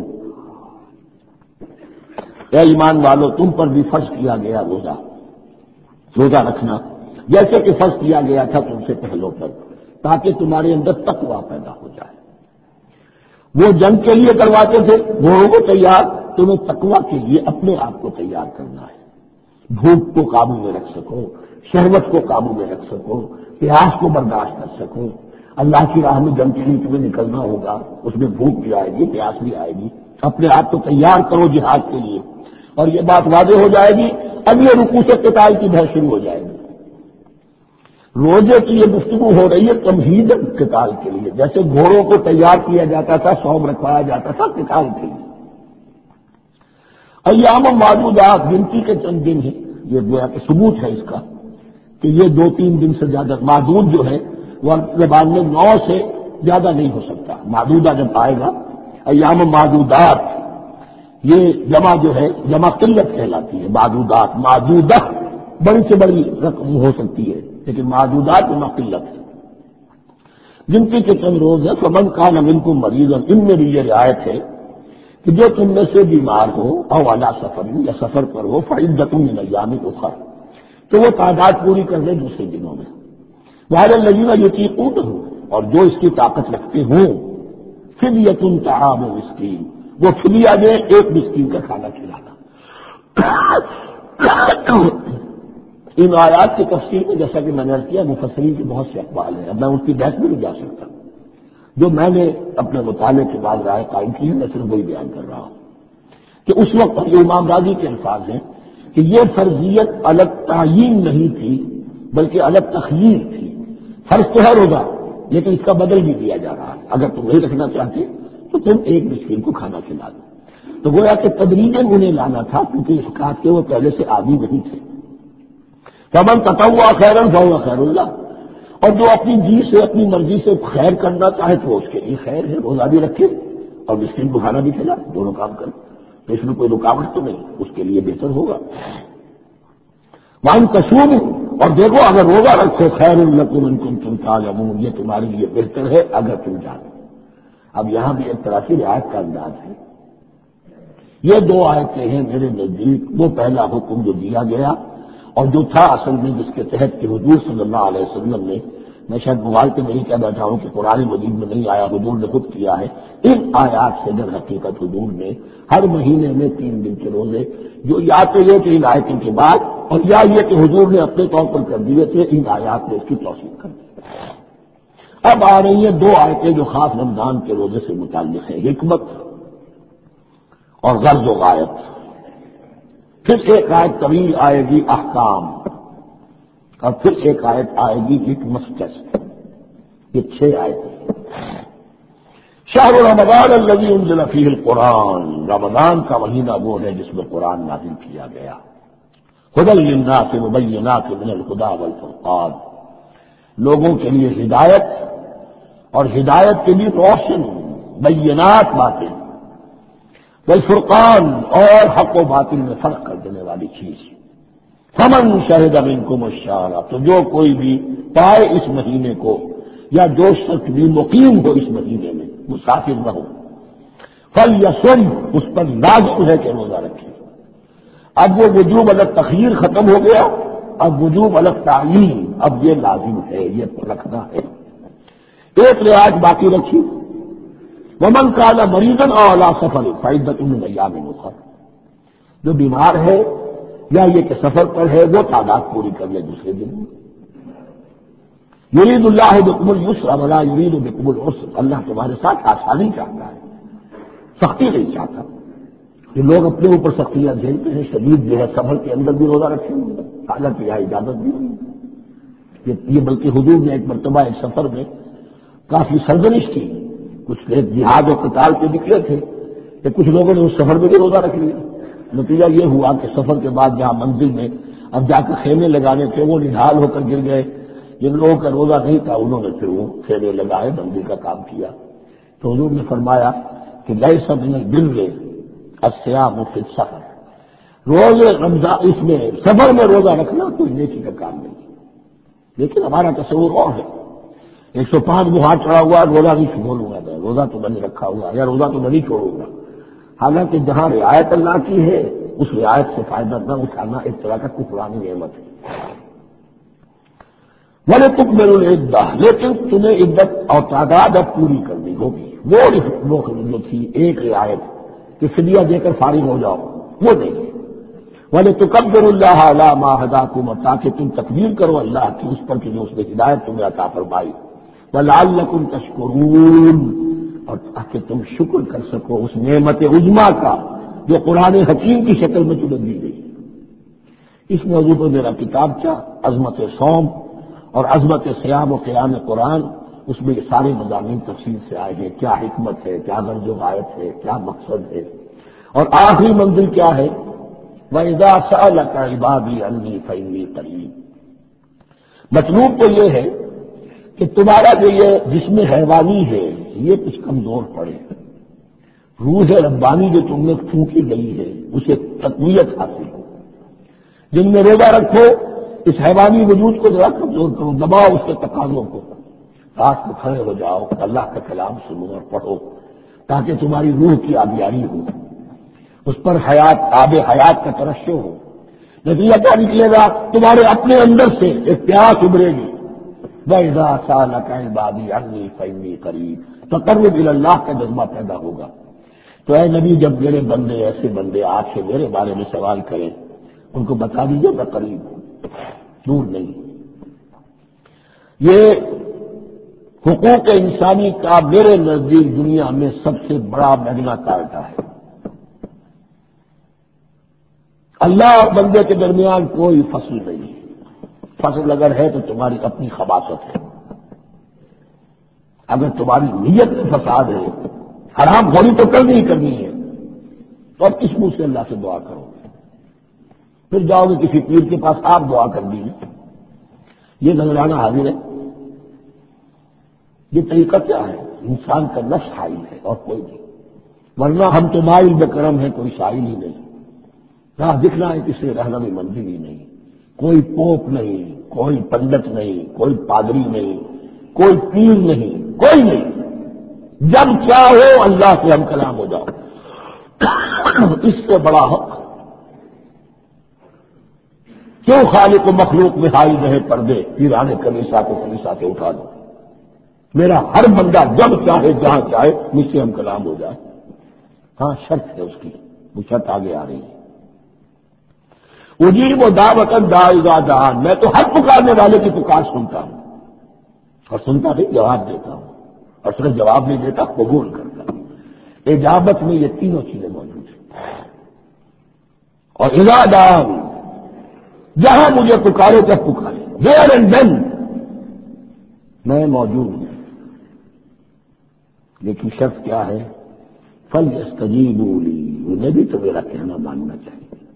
اے ایمان والو تم پر بھی فرض کیا گیا روزہ روزہ رکھنا جیسے کہ فرض کیا گیا تھا تم سے پہلوں پر، تاکہ تمہارے اندر تقویٰ پیدا ہو جائے۔ وہ جنگ کے لیے کرواتے تھے گھوڑوں کو تیار، تمہیں تقویٰ کے لیے اپنے آپ کو تیار کرنا ہے، بھوک کو قابو میں رکھ سکو، شہوت کو قابو میں رکھ سکو، پیاس کو برداشت کر سکو۔ اللہ کی راہ میں جنگ کے لیے تمہیں نکلنا ہوگا، اس میں بھوک بھی آئے گی، پیاس بھی آئے گی، اپنے آپ کو تیار کرو جہاد کے لیے۔ اور یہ بات واضح ہو جائے گی، اب یہ رکوع سے قتال کی بحث شروع ہو جائے گی۔ روزے کی یہ گفتگو ہو رہی ہے تمہید قتال کے لیے، جیسے گھوڑوں کو تیار کیا جاتا تھا، سوم رکھوایا جاتا تھا قتال کے لیے۔ ایام معدودات گنتی کے چند دن ہیں، یہ گویا کہ ثبوت ہے اس کا کہ یہ دو تین دن سے زیادہ معدود جو ہے وہ زبان میں نو سے زیادہ نہیں ہو سکتا۔ معدودہ جب آئے گا ایام معدودات، یہ جمع جو ہے جمع قلت کہلاتی ہے، معدودات معدودہ بڑی سے بڑی رقم ہو سکتی ہے، لیکن معدودات جمع قلت ہے۔ گنتی کے چند روز ہیں، فمن کان منکم مریضا، ان میں بھی یہ رعایت ہے کہ جو تم میں سے بیمار ہو او علی سفر یا سفر پر ہو فعدۃ من ایام اخر، تو وہ تعداد پوری کر لے دوسرے دنوں میں۔ وعلی الذین یطیقونہ، اور جو اس کی طاقت رکھتے ہوں فدیۃ طعام مسکین، وہ فدیہ دے ایک مسکین کا کھانا کھلانا۔ ان آیات کی تفسیر میں جیسا کہ میں نے عرض کیا مفسرین کے بہت سے اقوال ہیں، اب میں اس کی بحث میں نہیں جا سکتا، جو میں نے اپنے مطالعے کے بعد رائے قائم کی ہے میں صرف وہی بیان کر رہا ہوں کہ اس وقت یہ امام راضی کے الفاظ ہیں کہ یہ فرضیت الگ تعیین نہیں تھی بلکہ الگ تخییر تھی۔ فرض تو ہے روزہ، لیکن اس کا بدل بھی دیا جا رہا ہے، اگر تم نہیں رکھنا چاہتے تو تم ایک مسکین کو کھانا کھلا دو۔ تو گویا کہ تدریجاً انہیں لانا تھا کیونکہ اس بات کے وہ پہلے سے عادی نہیں تھے۔ فمن تطوع خیرا فهو خیر اللہ، اور جو اپنی جی سے اپنی مرضی سے خیر کرنا چاہے تو اس کے لیے خیر ہے، روزہ بھی رکھے اور مسکین کو کھانا بھی کھلا، دونوں کام کرے تو اس میں کوئی رکاوٹ تو نہیں، اس کے لیے بہتر ہوگا۔ وان تصوموا، اور دیکھو اگر روزہ رکھو خیر لکم ان کنتم تعلمون، یہ تمہارے لیے بہتر ہے اگر تم جانو۔ اب یہاں بھی ایک طرح کی رعایت کا انداز ہے۔ یہ دو آیتیں ہیں میرے نزدیک، وہ پہلا حکم جو دیا گیا اور جو تھا اصل میں جس کے تحت کہ حضور صلی اللہ علیہ وسلم نے، میں شاید موبائل پہ نہیں کہہ بیٹھا ہوں کہ قرآن مجید میں نہیں آیا، حضور نے خود کیا ہے، ان آیات سے در حقیقت حضور نے ہر مہینے میں تین دن کے روزے، جو یا تو یہ کہ ان آیتوں کے بعد اور یا یہ کہ حضور نے اپنے طور پر کر دیے تھے، ان آیات نے اس کی توثیق کر دی۔ اب آ رہی ہیں دو آیتیں جو خاص رمضان کے روزے سے متعلق ہیں، حکمت اور غرض و غایت۔ پھر ایک آیت طویل آئے گی احکام، اور پھر ایک آیت آئے گی حکمت ٹیسٹ۔ یہ چھ آیتیں۔ شہر رمضان الذی انزل فیہ القرآن، رمضان کا مہینہ وہ ہے جس میں قرآن نازل کیا گیا۔ ھدی للناس مبینات من الھدی والفرقان، لوگوں کے لیے ہدایت اور ہدایت کے لیے روشن بینات باتیں، والفرقان اور حق و باطل میں فرق کر دینے والی چیز۔ فمن شہد منکم الشہر، تو جو کوئی بھی پائے اس مہینے کو، یا جو شخص بھی مقیم ہو اس مہینے میں، مسافر نہ ہو، فلیصم، اس پر لازم ہے کہ روزہ رکھے۔ اب وہ وجوب الگ تخییر ختم ہو گیا، اب وجوب الگ تعین، اب یہ لازم ہے، یہ رکھنا ہے۔ ایک رعایت باقی رکھی، ومن کان مریضا او علی سفر فعدۃ من ایام اخر، جو بیمار ہے یا یہ کہ سفر پر ہے وہ تعداد پوری کر لے دوسرے دن میں۔ یرید اللہ بکم الیسر ولا یرید بکم العسر، اللہ تمہارے ساتھ آسانی چاہتا ہے، سختی نہیں چاہتا۔ جو لوگ اپنے اوپر سختیاں جھیلتے ہیں، شدید جو ہے سفر کے اندر بھی روزہ رکھیں گے، حالانکہ یہاں اجازت بھی نہیں۔ یہ بلکہ حضور نے ایک مرتبہ ایک سفر میں کافی سرزنش کی، کچھ ایک جہاد و قتال کے نکلے تھے کہ کچھ لوگوں نے اس سفر میں بھی روزہ رکھ لیا۔ نتیجہ یہ ہوا کہ سفر کے بعد جہاں منزل میں اب جا کر خیمے لگانے تھے وہ نڈھال ہو کر گر گئے، جن لوگوں کا روزہ نہیں تھا انہوں نے پھر وہ خیمے لگائے، بندی کا کام کیا۔ تو حضور نے فرمایا کہ لیس من البر الصیام فی السفر، روزے رمضان اس میں سفر میں روزہ رکھنا کوئی نیکی کا کام نہیں، لیکن ہمارا تصور اور ہے، ایک سو پانچ بخار چڑھا ہوا روزہ نہیں چھوڑوں گا، میں روزہ تو میں نے رکھا ہوا یا روزہ تو میں نہیں چھوڑوں گا، حالانکہ جہاں رعایت اللہ کی ہے اس رعایت سے فائدہ نہ اٹھانا ایک طرح کا کفرانی نعمت ہے۔ وَلِتُكْمِلُوا الْعِدَّةَ، لیکن تمہیں عدت اور تعداد اب پوری کرنی ہوگی، وہ جو تھی ایک رعایت کہ فدیہ دے کر فارغ ہو جاؤ وہ نہیں، وَلِتُكَبِّرُوا اللَّهَ عَلَىٰ مَا هَدَاكُمْ، تاکہ تم تکبیر کرو اللہ کی اس پر کہ جو اس نے ہدایت تمہیں عطا فرمائی، وَلَعَلَّكُمْ تَشْكُرُونَ، اور تاکہ تم شکر کر سکو اس نعمت عظمیٰ کا جو قرآن حکیم کی شکل میں تمہیں دی گئی۔ اس موضوع پر میرا کتاب کیا عظمت صوم اور عظمت صیام و قیام قرآن، اس میں یہ سارے مضامین تفصیل سے آئے ہیں، کیا حکمت ہے، کیا غرض و غایت ہے، کیا مقصد ہے، اور آخری منزل کیا ہے، وَإِذَا سَأَلَكَ عِبَادِي عَنِّي فَإِنِّي قَرِيبٌ۔ مطلوب تو یہ ہے کہ تمہارا جو یہ جسم حیوانی ہے یہ کچھ کمزور پڑے، روح ربانی جو تم میں پھونکی گئی ہے اسے تقویت حاصل ہو، جن میں روزہ رکھو اس حیوانی وجود کو ذرا کمزور کرو، دباؤ اس کے تقاضوں کو، رات کو کھڑے ہو جاؤ، اللہ کا کلام سنو اور پڑھو تاکہ تمہاری روح کی آبیاری ہو، اس پر حیات آب حیات کا ترشح ہو، نتیجہ کیا نکلے گا، تمہارے اپنے اندر سے ایک پیاس ابھرے گی، وَإِذَا سَأَلَكَ عِبَادِي عَنِّي فَإِنِّي قَرِيبٌ، تقرب الی اللہ کا جذبہ پیدا ہوگا۔ تو اے نبی جب میرے بندے ایسے بندے آج سے میرے بارے میں سوال کریں ان کو بتا دیجیے میں قریب ہوں، دور نہیں۔ یہ حقوق انسانی کا میرے نزدیک دنیا میں سب سے بڑا میگنا کارٹا ہے۔ اللہ اور بندے کے درمیان کوئی فصل نہیں، فصل اگر ہے تو تمہاری اپنی خباثت ہے، اگر تمہاری نیت میں فساد ہے، حرام خوری تو کرنی ہی کرنی ہے، تو اب کس منہ سے اللہ سے دعا کرو گے؟ پھر جاؤ گے کسی پیر کے پاس، آپ دعا کر دیجیے، یہ نظرانہ حاضر ہے؟ یہ طریقہ کیا ہے؟ انسان کا نفس حائل ہے اور کوئی نہیں، ورنہ ہم تو مائل بکرم ہے، کوئی سائل ہی نہیں، راہ دکھنا ہے کسی رہنمی منزل ہی نہیں، کوئی پوپ نہیں، کوئی پنڈت نہیں، کوئی پادری نہیں، کوئی پیر نہیں، کوئی نہیں، جب چاہو اللہ سے ہم کلام ہو جاؤ، اس سے بڑا حق کیوں خالق و مخلوق میں حائل رہے پردے، پیرانے کلیسا کو کلیسا سے اٹھا دو، میرا ہر بندہ جب چاہے جہاں چاہے مجھ سے ہم کلام ہو جائے۔ ہاں شرط ہے اس کی، وہ شرط آگے آ رہی ہے، اجیب و دعوت الداعی اذا دعان، میں تو ہر پکارنے والے کی پکار سنتا ہوں، اور سنتا نہیں جواب دیتا ہوں، اور صرف جواب نہیں دیتا قبول کرتا ہوں۔ اجابت میں یہ تینوں چیزیں موجود ہیں، اور اذا دعان جہاں مجھے پکارے جب پکارے، دیر اینڈ دین میں موجود ہوں، لیکن شرط کیا ہے، فَلْيَسْتَجِيبُوا لِي، انہیں بھی تو میرا کہنا ماننا چاہیے،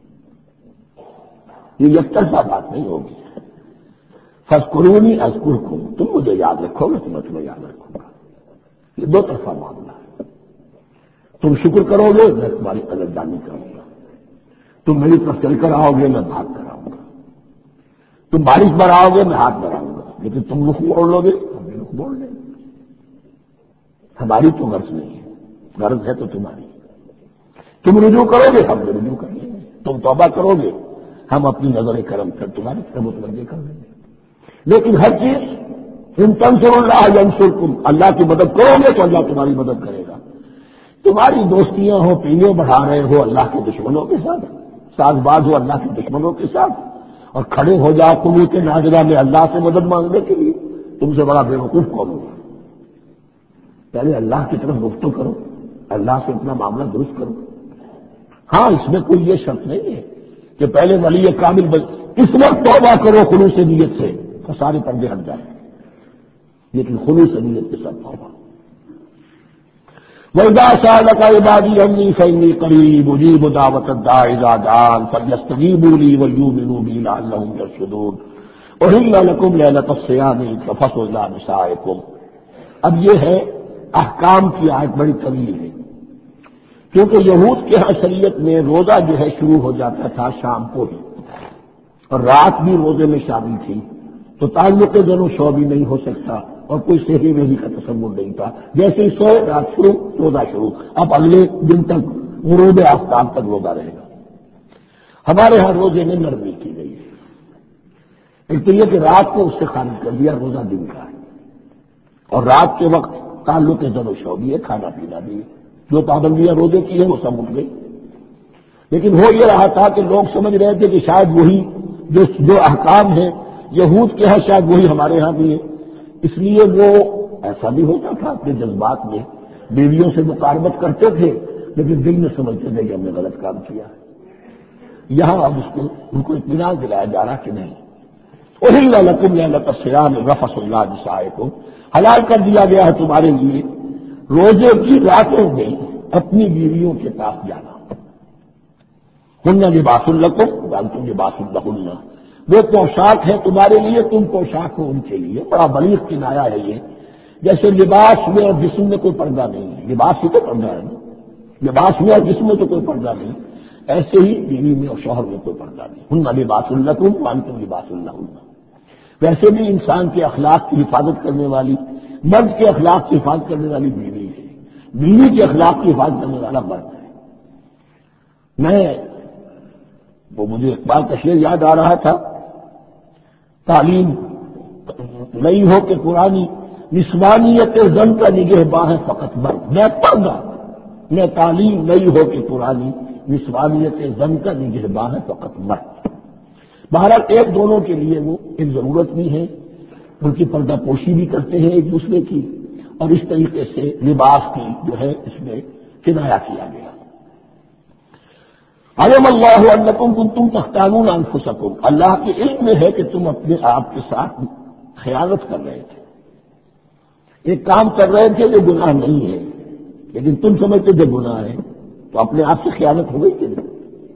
یہ یک طرفہ بات نہیں ہوگی۔ فَاذْكُرُونِي أَذْكُرْكُمْ، تم مجھے یاد رکھو گے تو میں تمہیں یاد رکھوں گا، یہ دو طرفہ معاملہ ہے، تم شکر کرو گے میں تمہاری قدردانی کروں گا، تم میری طرف چل کر آؤ گے میں بھاگ کر آؤں گا، تم بارش بڑھاؤ گے میں ہاتھ بڑھاؤں گا، لیکن تم رخ موڑ لو گے ہم بھی رخ موڑ لیں گے، ہماری تو غرض نہیں ہے، غرض ہے تو تمہاری، تم رجوع کرو گے ہم بھی رجوع کر لیں گے، تم توبہ کرو گے ہم اپنی نظر کرم کر تمہاری طرف متوجہ کر لیں گے، لیکن ہر چیز ان تنصروا اللہ ینصرکم، اللہ کی مدد کرو گے تو اللہ تمہاری مدد کرے گا، تمہاری دوستیاں ہو، پیلیاں بڑھا رہے ہو اللہ کے دشمنوں کے ساتھ، ساز باز ہو اللہ کے دشمنوں کے ساتھ، اور کھڑے ہو جاؤ قنوت نازلہ میں اللہ سے مدد مانگنے کے لیے، تم سے بڑا بے وقوف کون ہوگا؟ پہلے اللہ کی طرف گفتگو کرو، اللہ سے اپنا معاملہ درست کرو۔ ہاں اس میں کوئی یہ شرط نہیں ہے کہ پہلے ولی کامل بن، اس وقت توبہ کرو خلوص نیت سے تو سارے پردے ہٹ جائیں، لیکن خلوص نیت کے ساتھ توبہ۔ وَإِذَا سَأَلَكَ عِبَادِي عَنِّي فَإِنِّي قَرِيبٌ أُجِيبُ دَعْوَةَ الدَّاعِ إِذَا دَعَانِ فَلْيَسْتَجِيبُوا لِي وَلْيُؤْمِنُوا بِي لَعَلَّهُمْ يَرْشُدُونَ أُحِلَّ لَكُمْ لَيْلَةَ الصِّيَامِ الرَّفَثُ إِلَىٰ نِسَائِكُمْ، اب یہ ہے احکام کی آیت، بڑی طویل ہے، کیونکہ یہود کے ہاں شریعت میں روزہ جو ہے شروع ہو جاتا تھا شام کو ہی، اور رات بھی روزے میں شامل تھی، تو تعلق دونوں شو بھی نہیں ہو سکتا اور کوئی صحیح وحی کا تصور نہیں تھا۔ جیسے ہی سوئے رات شروع روزہ شروع، اب اگلے دن تک غروب آفتاب تک روزہ رہے گا۔ ہمارے ہاں روزے میں نرمی کی گئی ہے، ایک تو یہ کہ رات کو اس سے خارج کر دیا، روزہ دن کا ہے، اور رات کے وقت تعلق دونوں شو بھی ہے، کھانا پینا بھی ہے، جو پابندیاں روزے کی ہیں وہ سب اٹھ گئی۔ لیکن ہو یہ رہا تھا کہ لوگ سمجھ رہے تھے کہ شاید وہی جو جو احکام ہیں یہود کے ہاں شاید وہی ہمارے ہاں بھی ہے، اس لیے وہ ایسا بھی ہوتا تھا اپنے جذبات میں بیویوں سے مقاربت کرتے تھے، لیکن دل میں سمجھتے تھے کہ ہم نے غلط کام کیا ہے۔ یہاں اب اس کو ان کو اطمینان دلایا جا رہا کہ نہیں، احل لکم لیلۃ الصیام الرفث الی نسائکم، حلال کر دیا گیا ہے تمہارے لیے روزے کی راتوں میں اپنی بیویوں کے پاس جانا۔ ہن لباس لکم وانتم لباس لہن، وہ پوشاک ہے تمہارے لیے، تم پوشاک ہو ان کے لیے۔ بڑا بلیغ کنایا ہے یہ، جیسے لباس میں اور جسم میں کوئی پردہ نہیں ہے، لباس ہی تو پردہ ہے نا، لباس میں اور جسم میں تو کوئی پردہ نہیں، ایسے ہی بیوی میں اور شوہر میں کوئی پردہ نہیں۔ ہن لباس لکم وانتم لباس لہن۔ ویسے بھی انسان کے اخلاق کی حفاظت کرنے والی، مرد کے اخلاق کی حفاظت کرنے والی بیوی ہے، بیوی کے اخلاق کی حفاظت کرنے والا مرد ہے۔ میں وہ مجھے اقبال کا شعر یاد آ رہا تھا، تعلیم نئی ہو کہ پرانی، نسوانیت زن کا نگہباں ہے فقط مرد۔ میں پڑھنا میں تعلیم نئی ہو کہ پرانی، نسوانیت زن کا نگہباں ہے فقط مرد۔ بہرحال ایک دونوں کے لیے وہ ایک ضرورت بھی ہے، ان کی پردہ پوشی بھی کرتے ہیں ایک دوسرے کی، اور اس طریقے سے لباس کی جو ہے اس میں کنایا کیا گیا۔ علم اللہ انکم کنتم تختانون انفسکم، اللہ کے علم میں ہے کہ تم اپنے آپ کے ساتھ خیانت کر رہے تھے، ایک کام کر رہے تھے جو گناہ نہیں ہے، لیکن تم سمجھتے تھے گناہ ہے، تو اپنے آپ سے خیانت ہو گئی کہ نہیں؟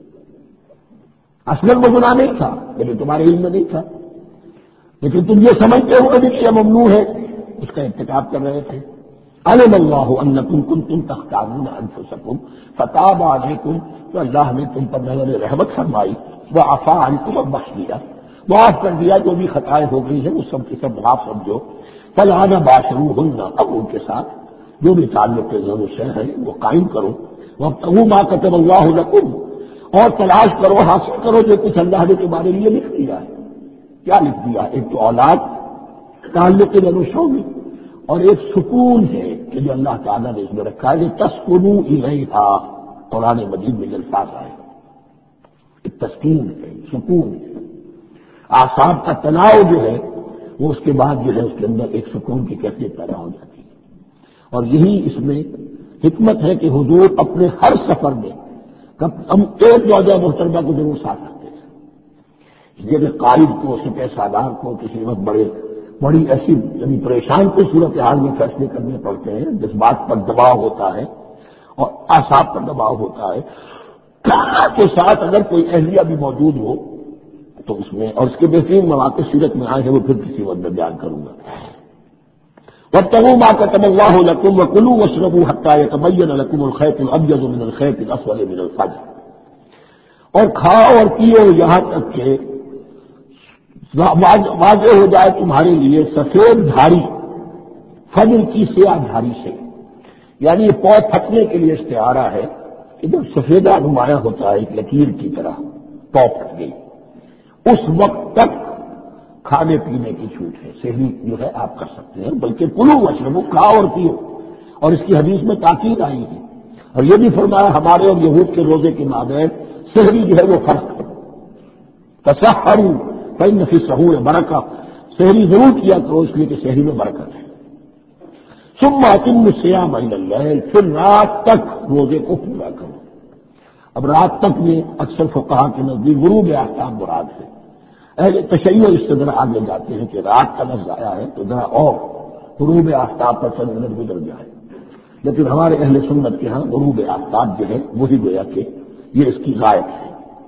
اصل وہ گناہ نہیں تھا لیکن تمہارے علم میں نہیں تھا، لیکن تم یہ سمجھتے ہوئے بھی کہ یہ ممنوع ہے، اس کا ارتکاب کر رہے تھے۔ علم اللہ انکم کنتم تختانون انفسکم فتاب علیکم، تو اللہ نے تم پر نظر رحمت فرمائی، وعفا عنکم، اور بخش دیا، معاف کر دیا، جو بھی خطائیں ہو گئی ہیں وہ سب کی سب معاف سمجھو۔ فالآن باشروہن، اب ان کے ساتھ جو بھی تعلق کے ضرور سے ہے وہ قائم کرو، وابتغوا ما کتب اللہ لکم، اور تلاش کرو، حاصل کرو جو کچھ اللہ نے تمہارے لیے لکھ دیا ہے۔ کیا لکھ دیا؟ ایک تو اولاد، تعلق ضرور میں، اور ایک سکون ہے کہ جو اللہ تعالیٰ نے اس میں رکھا ہے، تسکنوا الیہا، قرآن مجید میں الفاظ آئے، ایک تسکین ہے، سکون ہے، اعصاب کا تناؤ جو ہے وہ اس کے بعد جو ہے اس کے اندر ایک سکون کی کیفیت پیدا ہو جاتی ہے۔ اور یہی اس میں حکمت ہے کہ حضور اپنے ہر سفر میں ہم ایک زوجہ محترمہ کو ضرور ساتھ رکھتے ہیں، یہ قائد کو، سپہ سالار کو کسی وقت بڑے بڑی ایسی یعنی پریشان کو صورتحال میں فیصلے کرنے پڑتے ہیں، جذبات پر دباؤ ہوتا ہے اور اعصاب پر دباؤ ہوتا ہے، کے ساتھ اگر کوئی اہلیہ بھی موجود ہو تو اس میں، اور اس کے بہترین مواقع سیرت میں آئے ہیں وہ پھر کسی وقت میں بیان کروں گا۔ وابتغوا ما كتب الله لكم وكلوا واشربوا حتى يتبين لكم الخيط الابيض من الخيط الاسود من الفجر، اور کھاؤ اور پیو یہاں تک کہ واضح ہو جائے تمہارے لیے سفید دھاری فجر کی سیاہ دھاری سے، یعنی یہ پود پھٹنے کے لیے استعارہ ہے کہ جب سفیدہ نمایاں ہوتا ہے ایک لکیر کی طرح، پو پھٹ گئی، اس وقت تک کھانے پینے کی چھوٹ ہے، سحری جو ہے آپ کر سکتے ہیں، بلکہ کلو واشربو، کھاؤ اور پیو، اور اس کی حدیث میں تاکید آئی ہے، اور یہ بھی فرمایا ہمارے اور یہود کے روزے کے مابین سحری جو ہے وہ فرق ہے، تسحروا فإن فی السحور برکۃ، سحری ضرور کیا کرو اس لیے کہ سحری میں برکت ہے۔ ثم اتموا الصیام إلی اللیل، پھر رات تک روزے کو پورا کرو۔ اب رات تک میں اکثر فقہا کے نزدیک غروب آفتاب مراد ہے، اہل تشیع اس سے ذرا آگے جاتے ہیں کہ رات کا لفظ آیا ہے تو ذرا اور غروب آفتاب پر چند منٹ گزر جائے، لیکن ہمارے اہل سنت کے ہاں غروب آفتاب جو ہے وہی گویا کہ یہ اس کی غائب ہے۔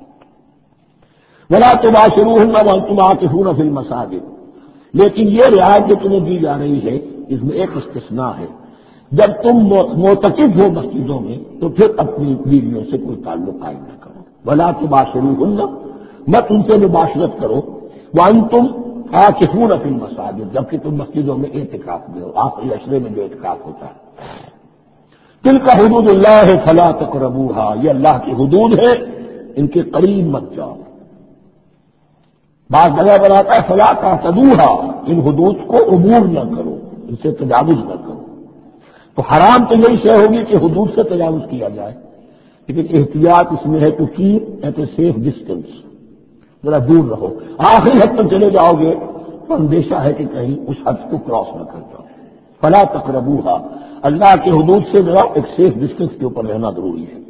ولا تباشروہن وانتم عاکفون فی المساجد، لیکن یہ رعایت جو تمہیں دی جا رہی ہے اس میں ایک استثناء ہے، جب تم معتکف ہو مسجدوں میں تو پھر اپنی بیویوں سے کوئی تعلق قائم نہ کرو، ولا تباشروہن، مت ان سے مباشرت کرو، وانتم عاکفون فی المساجد، جبکہ تم مسجدوں میں اعتکاف میں ہو، آخری عشرے میں جو اعتکاف ہوتا ہے۔ تلک حدود اللہ فلا تقربوہا، یہ اللہ کی حدود ہے، ان کے قریب مت جاؤ۔ بعض جگہ بناتا ہے فلا تعتدوہا، ان حدود کو عبور نہ کرو، ان سے تجاوز نہ کرو۔ تو حرام تو یہی شے ہوگی کہ حدود سے تجاوز کیا جائے، لیکن احتیاط اس میں ہے تو keep at a safe distance, ذرا دور رہو۔ آخری حد تک چلے جاؤ گے تو اندیشہ ہے کہ کہیں اس حد کو کراس نہ کر جاؤ۔ فلا تقربوہا، اللہ کے حدود سے ذرا ایک سیف ڈسٹینس کے اوپر رہنا ضروری ہے۔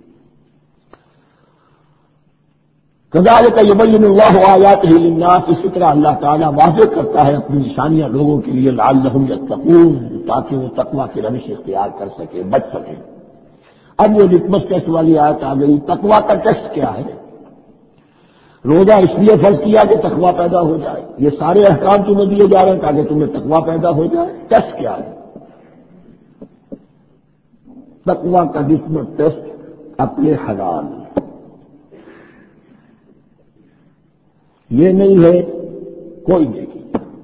کذالک یبین اللہ آیاتہ للناس، اسی طرح اللہ تعالیٰ واضح کرتا ہے اپنی نشانیاں لوگوں کے لیے، لعلہم یتقون، تاکہ وہ تقویٰ کی روش اختیار کر سکے، بچ سکے۔ اب وہ لٹمس ٹیسٹ والی آیت آ گئی، تقویٰ کا ٹیسٹ کیا ہے؟ روزہ اس لیے فرض کیا کہ تقویٰ پیدا ہو جائے، یہ سارے احکام تمہیں دیے جا رہے ہیں تاکہ تمہیں تقویٰ پیدا ہو جائے۔ ٹیسٹ کیا ہے؟ تقویٰ کا لٹمس ٹیسٹ اپنے حلال، یہ نہیں ہے کوئی نیکی۔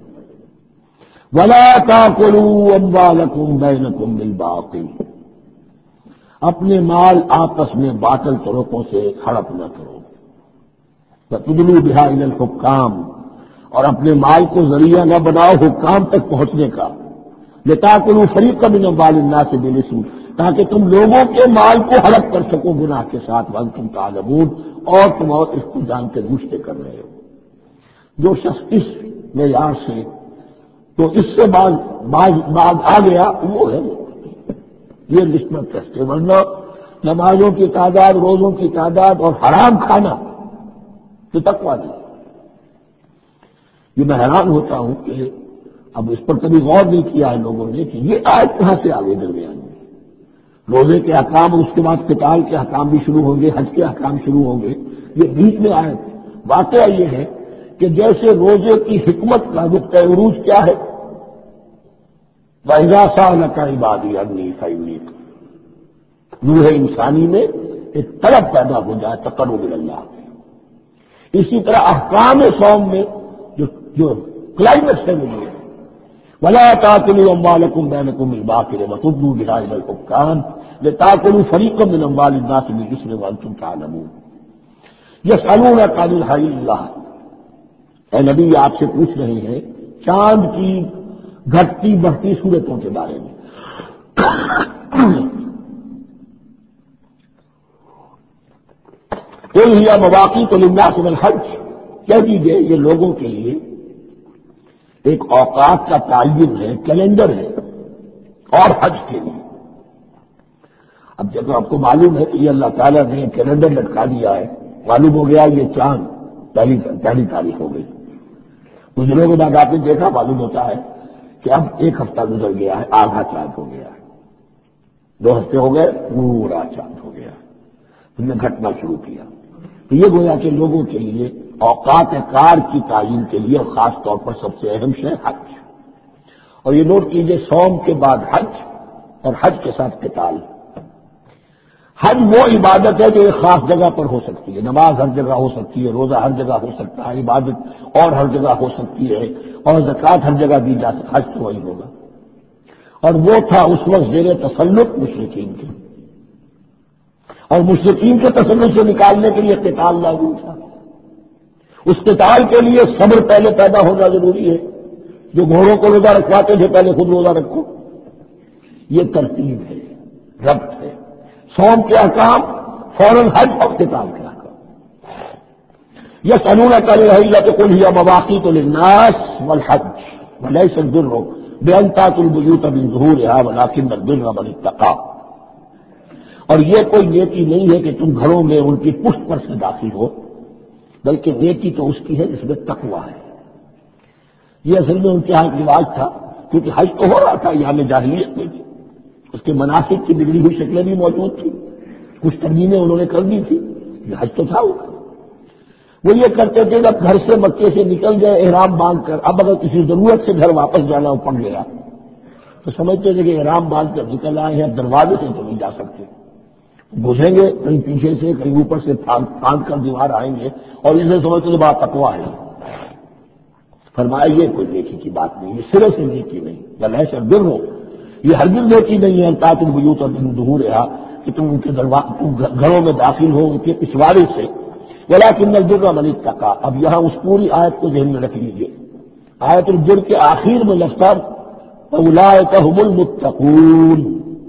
ولا تاکلوا اموالکم بینکم بالباطل، اپنے مال آپس میں باطل طریقوں سے ہڑپ نہ کرو۔ وتدلوا بها الی الحکام، اور اپنے مال کو ذریعہ نہ بناؤ حکام تک پہنچنے کا۔ لتاکلوا فریقا من اموال الناس بالاسم، تاکہ تم لوگوں کے مال کو ہڑپ کر سکو گناہ کے ساتھ، وانتم تعلمون، اور تم اور اس کو جان کے گشتے کر رہے ہو۔ جو شخص اس معیار سے تو اس سے بعد بعد آ گیا وہ ہے یہ لسمت ٹیسٹ ہے، ورنہ نمازوں کی تعداد، روزوں کی تعداد اور حرام کھانا تو تقویٰ نہیں۔ یہ میں حیران ہوتا ہوں کہ اب اس پر کبھی غور نہیں کیا ہے لوگوں نے کہ یہ آیت کہاں سے آگے درمیان میں روزے کے احکام اور اس کے بعد قتال کے احکام بھی شروع ہوں گے، حج کے احکام شروع ہوں گے، یہ بیچ میں آیت۔ واقعہ یہ ہے کہ جیسے روزے کی حکمت کا نقطۂ عروج کیا ہے، وَإِذَا سَأَلَكَ عِبَادِي عَنِّي فَإِنِّي قَرِيبٌ، روح انسانی میں ایک طلب پیدا ہو جائے تقرب اللہ۔ اسی طرح احکام صوم میں جو جو کلائمیکس ہے وہ یہ ہے، وَلَا تَأْكُلُوا أَمْوَالَكُمْ بَيْنَكُمْ بِالْبَاطِلِ وَتُدْلُوا بِهَا إِلَى الْحُكَّامِ لِتَأْكُلُوا فَرِيقًا مِّنْ أَمْوَالِ النَّاسِ بِالْإِثْمِ وَأَنْتُمْ تَعْلَمُونَ۔ يَسْأَلُونَكَ عَنِ الْأَهِلَّةِ، اے نبی آپ سے پوچھ رہے ہیں چاند کی گھٹتی بڑھتی صورتوں کے بارے میں۔ قُلْ هِيَ مَوَاقِيتُ لِلنَّاسِ وَالْحَجِّ، کہہ دیجیے یہ لوگوں کے لیے ایک اوقات کا تعین ہے، کیلنڈر ہے، اور حج کے لیے۔ اب جب آپ کو معلوم ہے کہ یہ اللہ تعالیٰ نے کیلنڈر لٹکا دیا ہے، معلوم ہو گیا یہ چاند پہلی پہلی تاریخ ہو گئی، کچھ لوگوں بعد آپ نے دیکھا معلوم ہوتا ہے کہ اب ایک ہفتہ گزر گیا ہے، آدھا چاند ہو گیا ہے، دو ہفتے ہو گئے پورا چاند ہو گیا، تم نے گھٹنا شروع کیا۔ تو یہ گویا کہ لوگوں کے لیے اوقات کار کی تعین کے لیے اور خاص طور پر سب سے اہم شے حج، اور یہ نوٹ کیجئے صوم کے بعد حج اور حج کے ساتھ قتال۔ حج وہ عبادت ہے جو ایک خاص جگہ پر ہو سکتی ہے، نماز ہر جگہ ہو سکتی ہے، روزہ ہر جگہ ہو سکتا ہے، عبادت اور ہر جگہ ہو سکتی ہے، اور زکوٰۃ ہر جگہ دی جا سکتی ہے، حج تو وہی ہوگا۔ اور وہ تھا اس وقت زیر تسلط مشرکین کے، اور مشرکین کے تسلط سے نکالنے کے لیے قتال لازم تھا۔ اس قتال کے لیے صبر پہلے پیدا ہونا ضروری ہے، جو گھوڑوں کو روزہ رکھواتے تھے پہلے خود روزہ رکھو، یہ ترتیب ہے، ربط ہے۔ صوم کے احکام فوراً حج اور قتال کے احکام۔ یسألونک عن الأهلة قل هي مواقیت للناس والحج وليس البر بأن تأتوا البيوت من ظهورها ولكن البر من اتقى، اور یہ کوئی نیکی نہیں ہے کہ تم گھروں میں ان کی پشت پر سے داخل ہو، بلکہ نیکی تو اس کی ہے جس میں تقویٰ ہے۔ یہ اصل میں ان کے یہاں ایک رواج تھا، کیونکہ حج تو ہو رہا تھا ایام جاہلیت میں، اس کے مناسک کی بگڑی ہوئی شکلیں بھی موجود تھیں، کچھ ترمیمیں انہوں نے کر دی تھی، یہ حج تو تھا۔ وہ یہ کرتے تھے جب گھر سے، مکے سے نکل گئے احرام باندھ کر، اب اگر کسی ضرورت سے گھر واپس جانا پڑ گیا تو سمجھتے تھے کہ احرام باندھ کر نکل آئے ہیں، دروازے سے تو نہیں جا سکتے، گھسیں گے کہیں پیچھے سے کہیں اوپر سے پھاند کر دیوار آئیں گے، اور اسے سمجھتے تھے بڑا تقویٰ ہے۔ فرمایا یہ کوئی نیکی کی بات نہیں، یہ سرے سے نیکی نہیں، بل ایسا بر ہو، یہ ہرگز نیکی نہیں ہے تاکہ بیوت اور ظہور رہا کہ تم ان کے گھروں میں داخل ہو ان کے پچھواڑے سے، ولکن البر من اتقى۔ اب یہاں اس پوری آیت کو ذہن میں رکھ لیجیے، آیت البر کے آخر میں لفظ اولئک هم المتقون،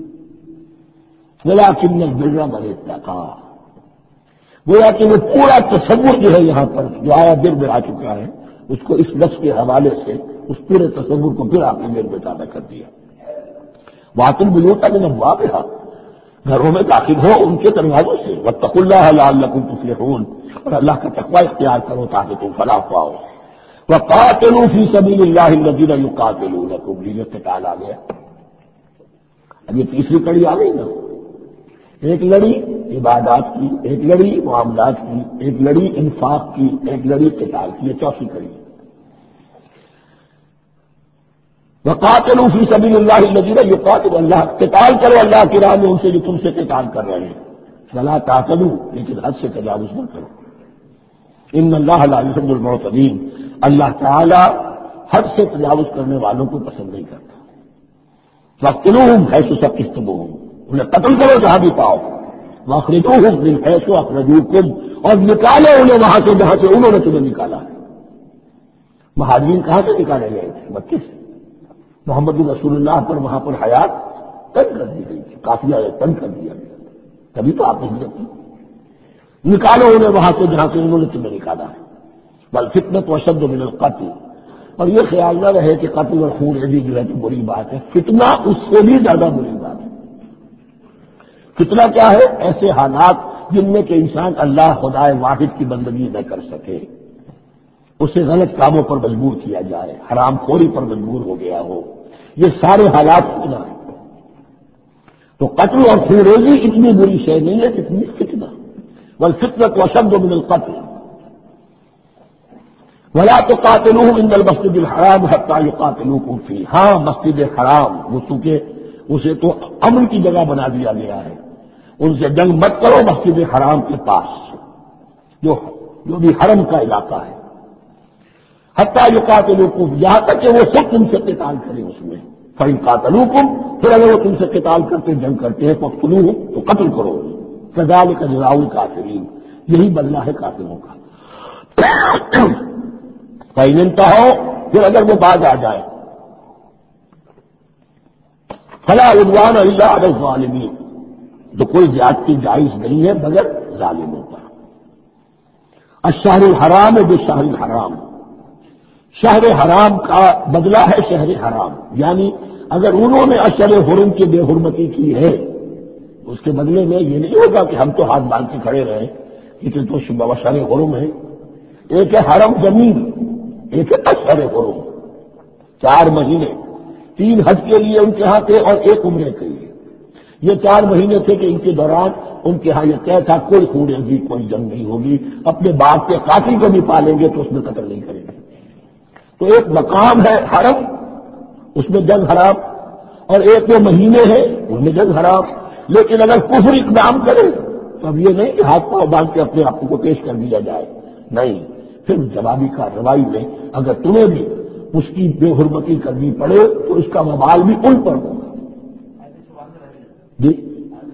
ولکن البر من اتقى، گویا کہ وہ پورا تصور جو ہے یہاں پر جو آیا بر میں آ چکا ہے، اس کو اس لفظ کے حوالے سے اس پورے تصور کو پھر آپ نے میرے مطابق کر دیا۔ واطن بیوت من ابوابها، گھروں میں داخل ہو ان کے دروازوں سے، واتقوا اللہ لعلکم تفلحون، اور اللہ کا تقوی اختیار کرو تاکہ تم فلاح پاؤ۔ وقاتلوا فی سبیل اللہ الذین یقاتلونکم، یہ قتال آ گیا۔ اب یہ تیسری کڑی آ گئی نا، ایک لڑی عبادات کی، ایک لڑی معاملات کی، ایک لڑی انفاق کی، ایک لڑی قتال کی، یہ چوتھی کڑی۔ وقاتلوا فی سبیل اللہ الذین یقاتلون، اللہ قتال کرو اللہ کی راہ میں ان سے جو تم سے قتال کر رہے ہیں، فلا تعتدوا، لیکن حد سے تجاوز نہ کرو، ان اللہ لا یحب المعتدین، اللہ تعالی حد سے تجاوز کرنے والوں کو پسند نہیں کرتا۔ فاقتلوہم حیث ثقفتموہم، انہیں قتل کرو جہاں بھی پاؤ، واخرجوہم من حیث اخرجوکم، اور نکالو انہیں وہاں سے جہاں سے انہوں نے تمہیں نکالا ہے۔ مہاجرین کہاں سے نکالے گئے تھے؟ مکے سے۔ محمد رسول اللہ پر وہاں پر حیات تنگ کر دی گئی تھی، قافلہ تنگ کر دیا گیا، تبھی تو آپ نے ہجرت کی۔ نکالو انہیں وہاں سے جہاں سے انہوں نے تمہیں نکالا ہے۔ بل فتنۃ اشد من القتل، اور یہ خیال نہ رہے کہ قتل اور خون ریزی جو ہے تو بری بات ہے، فتنہ اس سے بھی زیادہ بری بات ہے۔ فتنہ کیا ہے؟ ایسے حالات جن میں کہ انسان اللہ خدائے واحد کی بندگی نہ کر سکے، اسے غلط کاموں پر مجبور کیا جائے، حرام خوری پر مجبور ہو گیا ہو، یہ سارے حالات فتنہ ہیں۔ تو قتل اور خون ریزی اتنی بری شے نہیں ہے جتنی فتنہ، والفتنۃ اشد من القتل، ولا تقاتلوهم عند المسجد الحرام حتى يقاتلوكم فيه، ہاں مسجد حرام وہ چونکہ اسے تو امن کی جگہ بنا دیا گیا ہے، ان سے جنگ مت کرو مسجد حرام کے پاس جو جو بھی حرم کا علاقہ ہے، حتى يقاتلوكم، یہاں تک کہ وہ سب تم سے قتال کریں اس میں، فإن قاتلوكم، پھر اگر وہ تم سے قتال کرتے جنگ کرتے ہیں فاقتلوهم، تو قتل کرو، كذلك جزاء الكافرين، یہی بدلہ ہے کافروں کا۔ فإن انتهوا، پھر اگر وہ باز آ جائے، فلا عدوان الا على الظالمين، تو کوئی زیادتی جائز نہیں ہے مگر ظالموں پر۔ الشہر الحرام بالشہر الحرام، شہر حرام کا بدلہ ہے شہر حرام، یعنی اگر انہوں نے اشہر حرم کی بے حرمتی کی ہے اس کے بدلے میں یہ نہیں ہوگا کہ ہم تو ہاتھ باندھ کے کھڑے رہیں، لیکن تو اشہر حرم ہے، ایک ہے حرم زمین، ایک ہے اشہر حرم، چار مہینے، تین حج کے لیے ان کے ہاں تھے اور ایک عمرے کے لیے، یہ چار مہینے تھے کہ ان کے دوران ان کے ہاں یہ طے تھا کوئی خون ریزی کوئی جنگ نہیں ہوگی، اپنے باپ کے قاتل کو بھی پالیں گے تو اس میں قتل نہیں کریں گے۔ تو ایک مقام ہے حرم، اس میں جنگ حرام، اور ایک وہ مہینے ہیں ان میں جنگ حرام، لیکن اگر کفر اقدام کرے تو اب یہ نہیں کہ ہاتھ پاؤں باندھ کے اپنے آپ کو پیش کر دیا جائے، نہیں، پھر جوابی کارروائی میں اگر تمہیں بھی اس کی بے حرمتی کرنی پڑے تو اس کا وبال بھی ان پر ہوگا۔ جی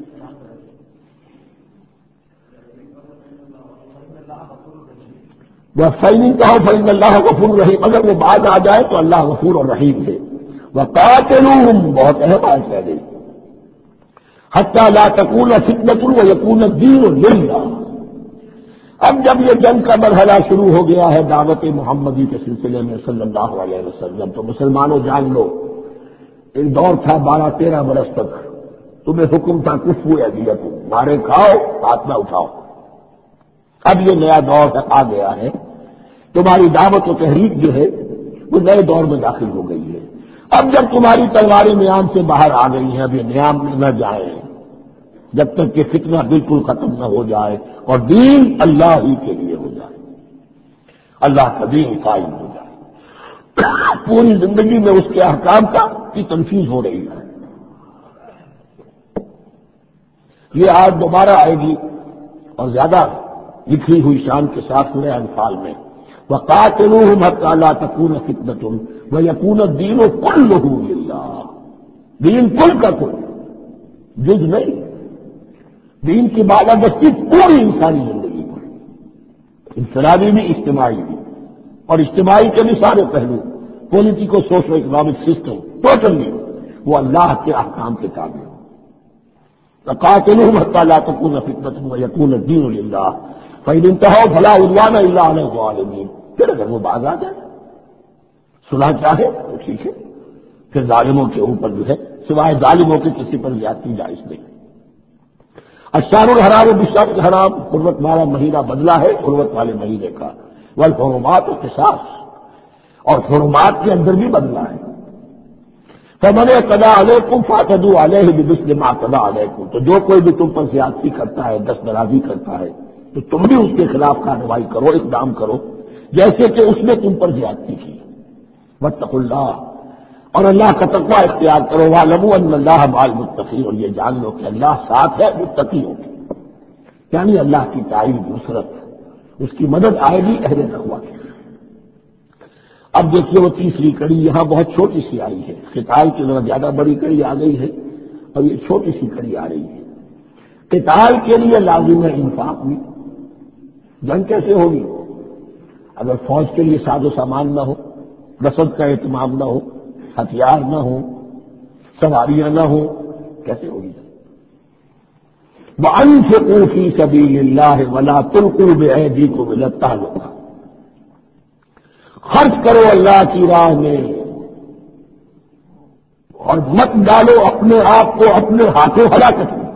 وہ فیمن کا ہو فیمن اللہ غفور رحیم، اگر وہ بات آ جائے تو اللہ غفور اور رحیم ہے۔ وقاتلوہم، بہت اہم بات کہہ گئی، حتی لا تکون فتنۃ ویکون الدین للہ۔ اب جب یہ جنگ کا مرحلہ شروع ہو گیا ہے دعوت محمدی کے سلسلے میں صلی اللہ علیہ وسلم، تو مسلمانوں جان لو ایک دور تھا بارہ تیرہ برس تک تمہیں حکم تھا کفو ایدیکم، مارے کھاؤ ہاتھ نہ اٹھاؤ۔ اب یہ نیا دور آ گیا ہے، تمہاری دعوت و تحریک جو ہے وہ نئے دور میں داخل ہو گئی ہے۔ اب جب تمہاری تلواریں نیام سے باہر آ گئی ہیں، اب یہ نیام میں نہ جائے جب تک کہ فتنہ بالکل ختم نہ ہو جائے اور دین اللہ ہی کے لیے ہو جائے، اللہ کا دین قائم ہو جائے۔ پوری زندگی میں اس کے احکام کا کی تنفیذ ہو رہی ہے. یہ آج دوبارہ آئے گی اور زیادہ لکھی ہوئی شان کے ساتھ سورہ انفال میں وَقَاتِلُوهُمْ حَتَّىٰ لَا تَكُونَ فِتْنَةٌ وَيَكُونَ الدِّينُ كُلُّهُ لِلَّهِ. دین کل کا کل، جز نہیں. دین کی بالادستی پوری انسانی زندگی پر، انفرادی بھی اجتماعی بھی، اور اجتماعی کے بھی سارے پہلو، politico social economic system totally وہ اللہ کے احکام کے تابع ہو. وَقَاتِلُوهُمْ حَتَّىٰ لَا تَكُونَ فِتْنَةٌ وَيَكُونَ الدِّينُ لِلَّهِ فَإِنِ انتَهَوْا فَلَا عُدْوَانَ إِلَّا عَلَى الظَّالِمِينَ. پھر اگر وہ باز آ جائے، صلح چاہے تو ٹھیک ہے، پھر ظالموں کے اوپر جو ہے سوائے ظالموں کے کسی پر زیادتی جائز نہیں. الشہر الحرام بالشہر الحرام، حرمت والا مہینہ بدلہ ہے حرمت والے مہینے کا. والحرمات قصاص، اور حرمات کے اندر بھی بدلہ ہے. فمن اعتدى علیکم فاعتدوا علیہ بمثل ما اعتدى علیکم. تو جو کوئی بھی تم پر زیادتی کرتا ہے، دست درازی کرتا ہے، تو تم بھی اس کے خلاف کارروائی کرو، اقدام کرو جیسے کہ اس نے تم پر زیادتی کی. واتقوا اللہ، اور اللہ کا تقوی اختیار کرو. واعلموا ان اللہ مع المتقین، اور یہ جان لو کہ اللہ ساتھ ہے متقیوں کے. یعنی اللہ کی تائید، نصرت، اس کی مدد آئے گی اہل تقوی کی. اب دیکھیے وہ تیسری کڑی یہاں بہت چھوٹی سی آئی ہے. قتال کی ذرا زیادہ بڑی کڑی آ گئی ہے اور یہ چھوٹی سی کڑی آ رہی ہے. قتال کے لیے لازم ہے انفاق بھی. جنگ کیسے ہوگی اگر فوج کے لیے ساز و سامان نہ ہو، رسد کا اہتمام نہ ہو، ہتھیار نہ ہو، سواریاں نہ ہو، کیسے ہوگی؟ وَأَنفِقُوا فِي سَبِيلِ اللَّهِ وَلَا تُلْقُوا بِأَيْدِيكُمْ إِلَى التَّهْلُكَةِ. خرچ کرو اللہ کی راہ میں اور مت ڈالو اپنے آپ کو اپنے ہاتھوں ہلاکت میں.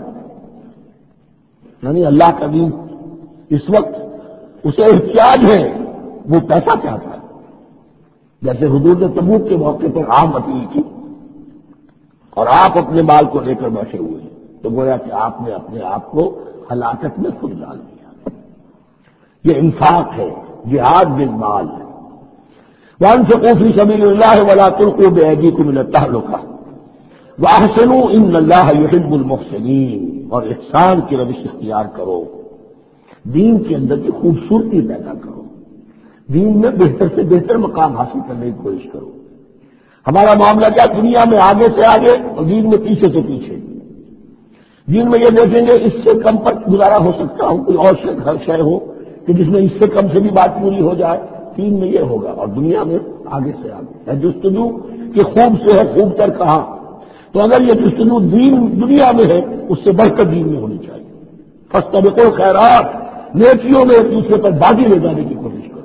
یعنی اللہ کا دین اس وقت اسے احتیاج ہے، وہ پیسہ چاہتا ہے. جیسے حضور نے تبوک کے موقع پر عام اپیل کی اور آپ اپنے مال کو لے کر بیٹھے ہوئے ہیں، تو گویا کہ آپ نے اپنے آپ کو ہلاکت میں خود ڈال دیا. یہ انفاق ہے، جہاد بالمال ہے. وَأَنفِقُوا فِي سَبِيلِ اللَّهِ وَلَا تُلْقُوا بِأَيْدِيكُمْ إِلَى التَّهْلُكَةِ وَأَحْسِنُوا إِنَّ اللَّهَ يُحِبُّ الْمُحْسِنِينَ. اور احسان کی روش اختیار کرو، دین کے اندر کی خوبصورتی پیدا کرو، دین میں بہتر سے بہتر مقام حاصل کرنے کی کوشش کرو. ہمارا معاملہ کیا، دنیا میں آگے سے آگے اور دین میں پیچھے سے پیچھے. دین میں یہ دیکھیں گے اس سے کم پر گزارا ہو سکتا ہو، کوئی اور شے ہو کہ جس میں اس سے کم سے بھی بات پوری ہو جائے. دین میں یہ ہوگا، اور دنیا میں آگے سے آگے ہے جستجو کہ خوب سے ہے خوب تر کہاں. تو اگر یہ جستجو دین دنیا میں ہے، اس سے بڑھ کر دین میں ہونی چاہیے. فاستبقوا الخیرات، نیکیوں میں ایک دوسرے پر بازی لے جانے کی کوشش کرو.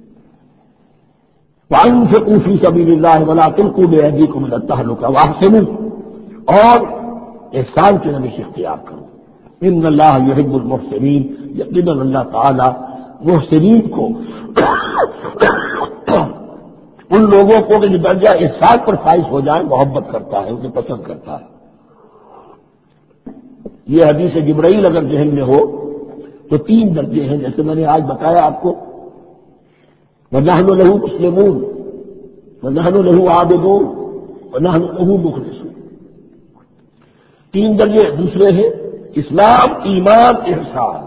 وَأَنفِقُوا فِي سَبِيلِ اللَّهِ وَلَا تُلْقُوا بِأَيْدِيكُمْ إِلَى التَّهْلُكَةِ وَأَحْسِنُوا، اور احسان کی روش اختیار کرو. ان اللہ یحب المحسنین، یقیناً اللہ تعالی محسنین کو ان لوگوں کو کہ جو درجہ احسان پر فائز ہو جائیں محبت کرتا ہے، اسے پسند کرتا ہے. یہ حدیث جبرائیل اگر ذہن میں ہو تو تین درجے ہیں، جیسے میں نے آج بتایا آپ کو، وَنَحْنُ لَهُ مُسْلِمُونَ وَنَحْنُ لَهُ عَابِدُونَ وَنَحْنُ لَهُ مُخْلِصُونَ. تین درجے دوسرے ہیں اسلام، ایمان، احسان.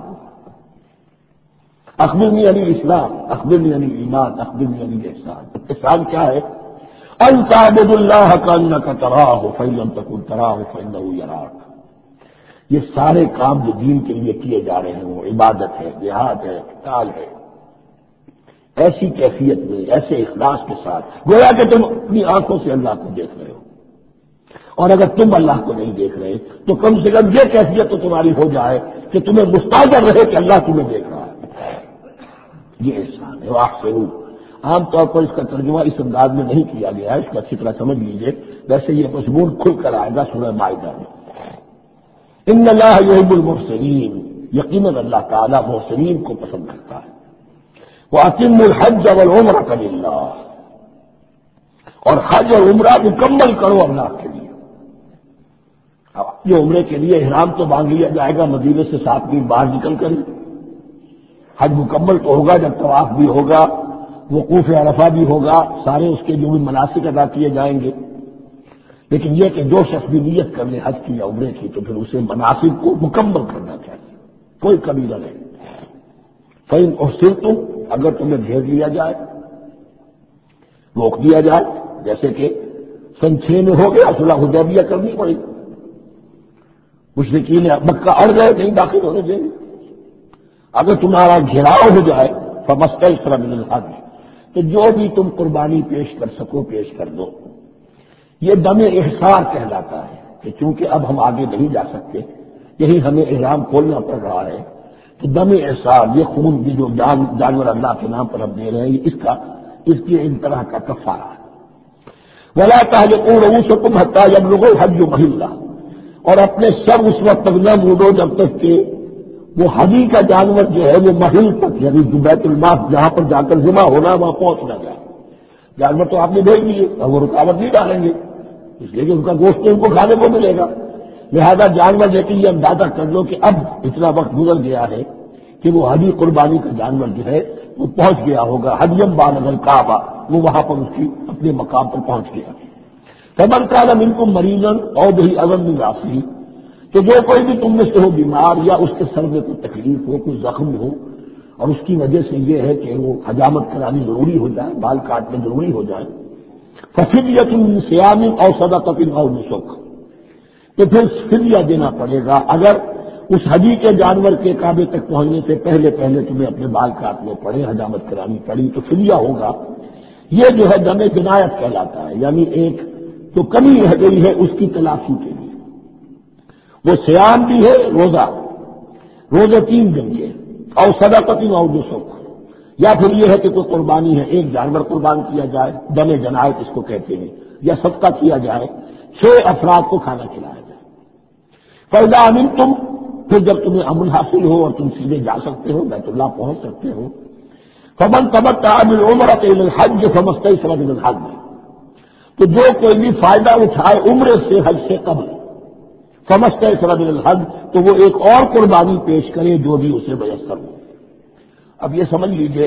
اخبرنی عن الاسلام، اخبرنی عن الایمان، اخبرنی عن الاحسان. احسان کیا ہے؟ ان تعبد اللہ کانک تراہ فإن لم تکن تراہ فإنہ یراک. یہ سارے کام جو دین کے لیے کیے جا رہے ہیں، وہ عبادت ہے، جہاد ہے، قتال ہے، ایسی کیفیت میں، ایسے اخلاص کے ساتھ گویا کہ تم اپنی آنکھوں سے اللہ کو دیکھ رہے ہو. اور اگر تم اللہ کو نہیں دیکھ رہے تو کم سے کم یہ کیفیت تو تمہاری ہو جائے کہ تمہیں مستحضر رہے کہ اللہ تمہیں دیکھ رہا ہے. یہ احسان ہے. وَأَحْسِنُوا، عام طور پر اس کا ترجمہ اس انداز میں نہیں کیا گیا ہے، اس کو اچھی طرح سمجھ لیجیے. ویسے یہ مضمون کھل کر آئے گا سورہ مائدہ میں. ان اللہ یحب المحسنین، یقیناً اللہ تعالیٰ محسنین کو پسند کرتا ہے. وَأَتِمُّوا الْحَجَّ وَالْعُمْرَةَ لِلَّهِ، اور حج اور عمرہ مکمل کرو اللہ کے لیے. یہ عمرے کے لیے احرام تو باندھ لیا جائے گا مدینے سے سات دن باہر نکل کر. حج مکمل تو ہوگا جب طواف بھی ہوگا، وقوف عرفہ بھی ہوگا، سارے اس کے جو بھی مناسک ادا کیے جائیں گے، لیکن یہ کہ جو شخص بھی نیت کر لے حج کی یا عمرے کی تو پھر اسے مناسک کو مکمل کرنا چاہیے، کوئی کمی نہ رہے۔ فَإِنْ أُحْصِرْتُمْ، اگر تمہیں گھیر لیا جائے، روک دیا جائے، جیسے کہ سن چھ میں ہو گیا صلح حدیبیہ کرنی پڑی، مشرکین مکہ اڑ گئے نہیں داخل ہونے دیں گے، اگر تمہارا گھیراؤ ہو جائے فَمَسْتَيْسَرَ مِنَ الْهَدْيِ، تو جو بھی تم قربانی پیش کر سکو پیش کر دو۔ یہ دم احصار کہلاتا ہے کہ چونکہ اب ہم آگے نہیں جا سکتے، یہی ہمیں احرام کھولنا پڑ رہا ہے، تو دم احصار یہ خون بھی جو جان جانور اللہ کے نام پر ہم دے رہے ہیں، یہ اس کا اس کی ان طرح کا کفارہ ہے۔ وَلَا تَحْلِقُوا رُؤُوسَكُمْ حَتَّىٰ يَبْلُغَ الْحَدْيُ مَحِلَّهُ، اور اپنے سر اس وقت تک نہ مونڈو جب تک کہ وہ حدی کا جانور جو ہے وہ محل تک، یعنی بیت الماس جہاں پر جا کر ذبح ہونا ہے وہاں پہنچ نہ جائے۔ جانور تو آپ نے بھیج دیے اور وہ رکاوٹ نہیں ڈالیں گے، اس لیے کہ ان کا گوشت ان کو کھانے کو ملے گا، لہذا جانور لیکن یہ اندازہ کر لو کہ اب اتنا وقت گزر گیا ہے کہ وہ حدی قربانی کا جانور جو ہے وہ پہنچ گیا ہوگا، حدیم بالغ الکعبہ، وہ وہاں پر اس کی اپنے مقام پر پہنچ گیا۔ فمن کان منکم مریضا او بہ اذى من راسه، تو جو کوئی بھی تم میں سے ہو بیمار یا اس کے سر میں کوئی تکلیف ہو، کوئی زخم ہو، اور اس کی وجہ سے یہ ہے کہ وہ حجامت کرانی ضروری ہو جائے، بال کاٹنے ضروری ہو جائے، ففدیۃ من صیام او صدقۃ او نسک، تو پھر فدیہ دینا پڑے گا اگر اس حجی کے جانور کے کعبے تک پہنچنے سے پہلے پہلے تمہیں اپنے بال کاٹنے پڑے، حجامت کرانی پڑی تو فدیہ ہوگا۔ یہ جو ہے دم جنایت کہلاتا ہے، یعنی ایک تو کمی رہ گئی ہے اس کی تلافی کے لیے، وہ صیام بھی ہے، روزہ روزے تین دن کے، اور صدقۃ او نسک، یا پھر یہ ہے کہ کوئی قربانی ہے، ایک جانور قربان کیا جائے، دم جنایت اس کو کہتے ہیں، یا صدقہ کیا جائے، چھ افراد کو کھانا کھلایا جائے۔ فَإِذَا أَمِنْتُمْ، پھر جب تمہیں امن حاصل ہو اور تم سیدھے جا سکتے ہو، بیت اللہ پہنچ سکتے ہو، فَمَنْ تَمَتَّعَ بِالْعُمْرَةِ إِلَى الْحَجِّ فَمَا اسْتَيْسَرَ مِنَ الْهَدْيِ، تو جو کوئی بھی فائدہ اٹھائے عمرے سے حج سے قبل، فَمَا اسْتَيْسَرَ مِنَ الْهَدْيِ، تو وہ ایک اور قربانی پیش کرے جو بھی اسے میسر ہو۔ اب یہ سمجھ لیجئے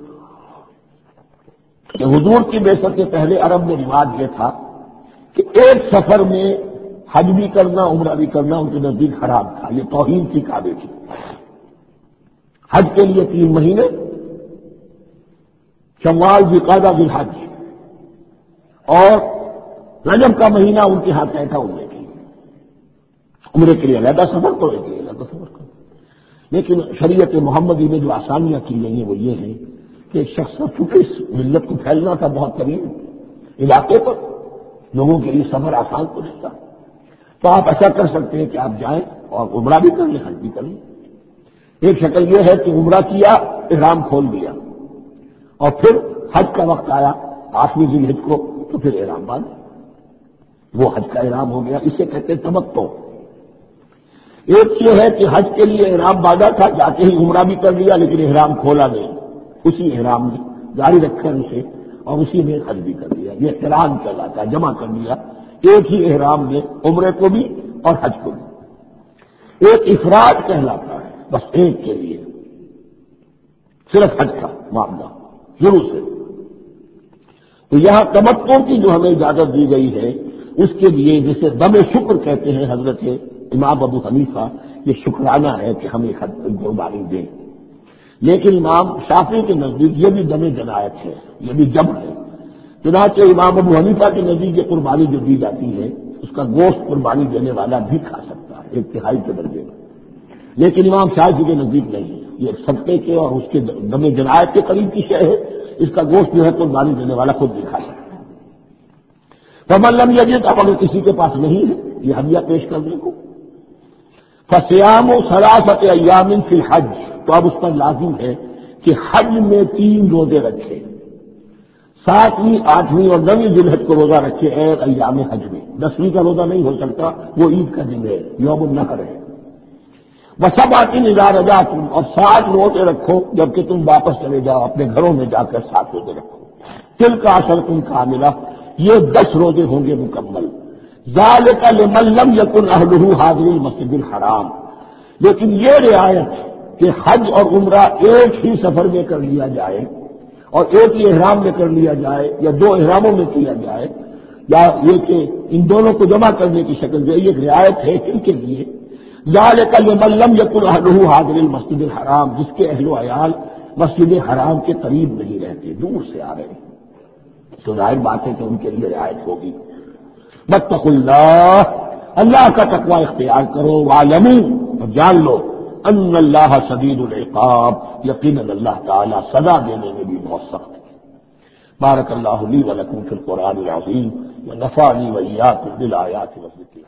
کہ حضور کی بعثت سے پہلے عرب میں رواج یہ تھا کہ ایک سفر میں حج بھی کرنا عمرہ بھی کرنا ان کے نزدیک حرام تھا، یہ توہین تھی کعبے کی۔ حج کے لیے تین مہینے، شوال، ذوالقعدہ، ذوالحج، اور رجب کا مہینہ ان کے ہاتھ تھا عمرے کے لیے، عمرے کے لیے علیحدہ سفر، تو کے لیے علیحدہ سفر کرو۔ لیکن شریعت محمدی میں جو آسانیاں کی گئی ہیں وہ یہ ہیں کہ شخص چونکہ اس ملت کو پھیلنا تھا بہت قریب علاقے پر، لوگوں کے لیے سفر آسان تو رہتا، تو آپ ایسا کر سکتے ہیں کہ آپ جائیں اور عمرہ بھی کر لیں، حج بھی کر لیں۔ ایک شکل یہ ہے کہ عمرہ کیا، احرام کھول دیا، اور پھر حج کا وقت آیا آٹھویں ذی الحجہ کو تو پھر احرام باندھ، وہ حج کا احرام ہو گیا، اسے کہتے ہیں تمتع۔ ایک یہ ہے کہ حج کے لیے احرام باندھا تھا، جاتے ہی عمرہ بھی کر لیا لیکن احرام کھولا نہیں، اسی احرام میں جاری رکھا اسے اور اسی میں حج بھی کر لیا، یہ قران کہلاتا ہے، جمع کر لیا ایک ہی احرام میں عمرے کو بھی اور حج کو بھی۔ ایک افراد کہلاتا ہے، بس ایک کے لیے صرف حج کا معاملہ ضرور سے۔ تو یہاں تمتع کی جو ہمیں اجازت دی گئی ہے اس کے لیے جسے دم شکر کہتے ہیں حضرت امام ابو حنیفہ، یہ شکرانہ ہے کہ ہم ایک قربانی دیں، لیکن امام شافعی کے نزدیک یہ بھی دم جنایت ہے، یہ بھی جب ہے، چنانچہ امام ابو حنیفہ کے نزدیک یہ قربانی جو دی جاتی ہے اس کا گوشت قربانی دینے والا بھی کھا سکتا ہے ایک تہائی کے درجے میں، لیکن امام شافعی کے نزدیک نہیں، یہ صدقے کے اور اس کے دم جنایت کے قریب کی شے ہے، اس کا گوشت جو ہے قربانی دینے والا خود بھی کھا سکتا ہے۔ فمن لم یجد، اب اگر کسی کے پاس نہیں ہے یہ ہدیہ پیش کرنے کو، فصیام ثلاثۃ ایام فی الحج، تو اب اس پر لازم ہے کہ حج میں تین روزے رکھے، ساتویں، آٹھویں اور نویں ذی الحجہ کو روزہ رکھے، اے ایام حج میں، دسویں کا روزہ نہیں ہو سکتا، وہ عید کا دن ہے، یوم النحر ہے۔ وسبعۃ اذا رجعتم، اور سات روزے رکھو جبکہ تم واپس چلے جاؤ اپنے گھروں میں جا کر سات روزے رکھو، تلک عشرۃ کاملہ، یہ دس روزے ہوں گے مکمل، ذالک لمن لم یکن اہلہ حاضر المسجد الحرام، لیکن یہ رعایت کہ حج اور عمرہ ایک ہی سفر میں کر لیا جائے اور ایک ہی احرام میں کر لیا جائے یا دو احراموں میں کیا جائے، یا یہ کہ ان دونوں کو جمع کرنے کی شکل جو ایک رعایت ہے ان کے لیے، ذالک لمن لم یکن اہلہ حاضر المسجد الحرام، جس کے اہل و عیال مسجد حرام کے قریب نہیں رہتے، دور سے آ رہے ہیں، تو ظاہر بات ہے کہ ان کے لیے رعایت ہوگی۔ واتقوا اللہ، اللہ کا تقوی اختیار کرو، وعلموا، اور جان لو، ان اللہ شدید العقاب، یقیناً اللہ تعالیٰ سزا دینے میں بھی بہت سخت ہے۔ بارک اللہ لی ولکم فی القرآن العظیم ونفعنی وإیاکم بالآیات والذکر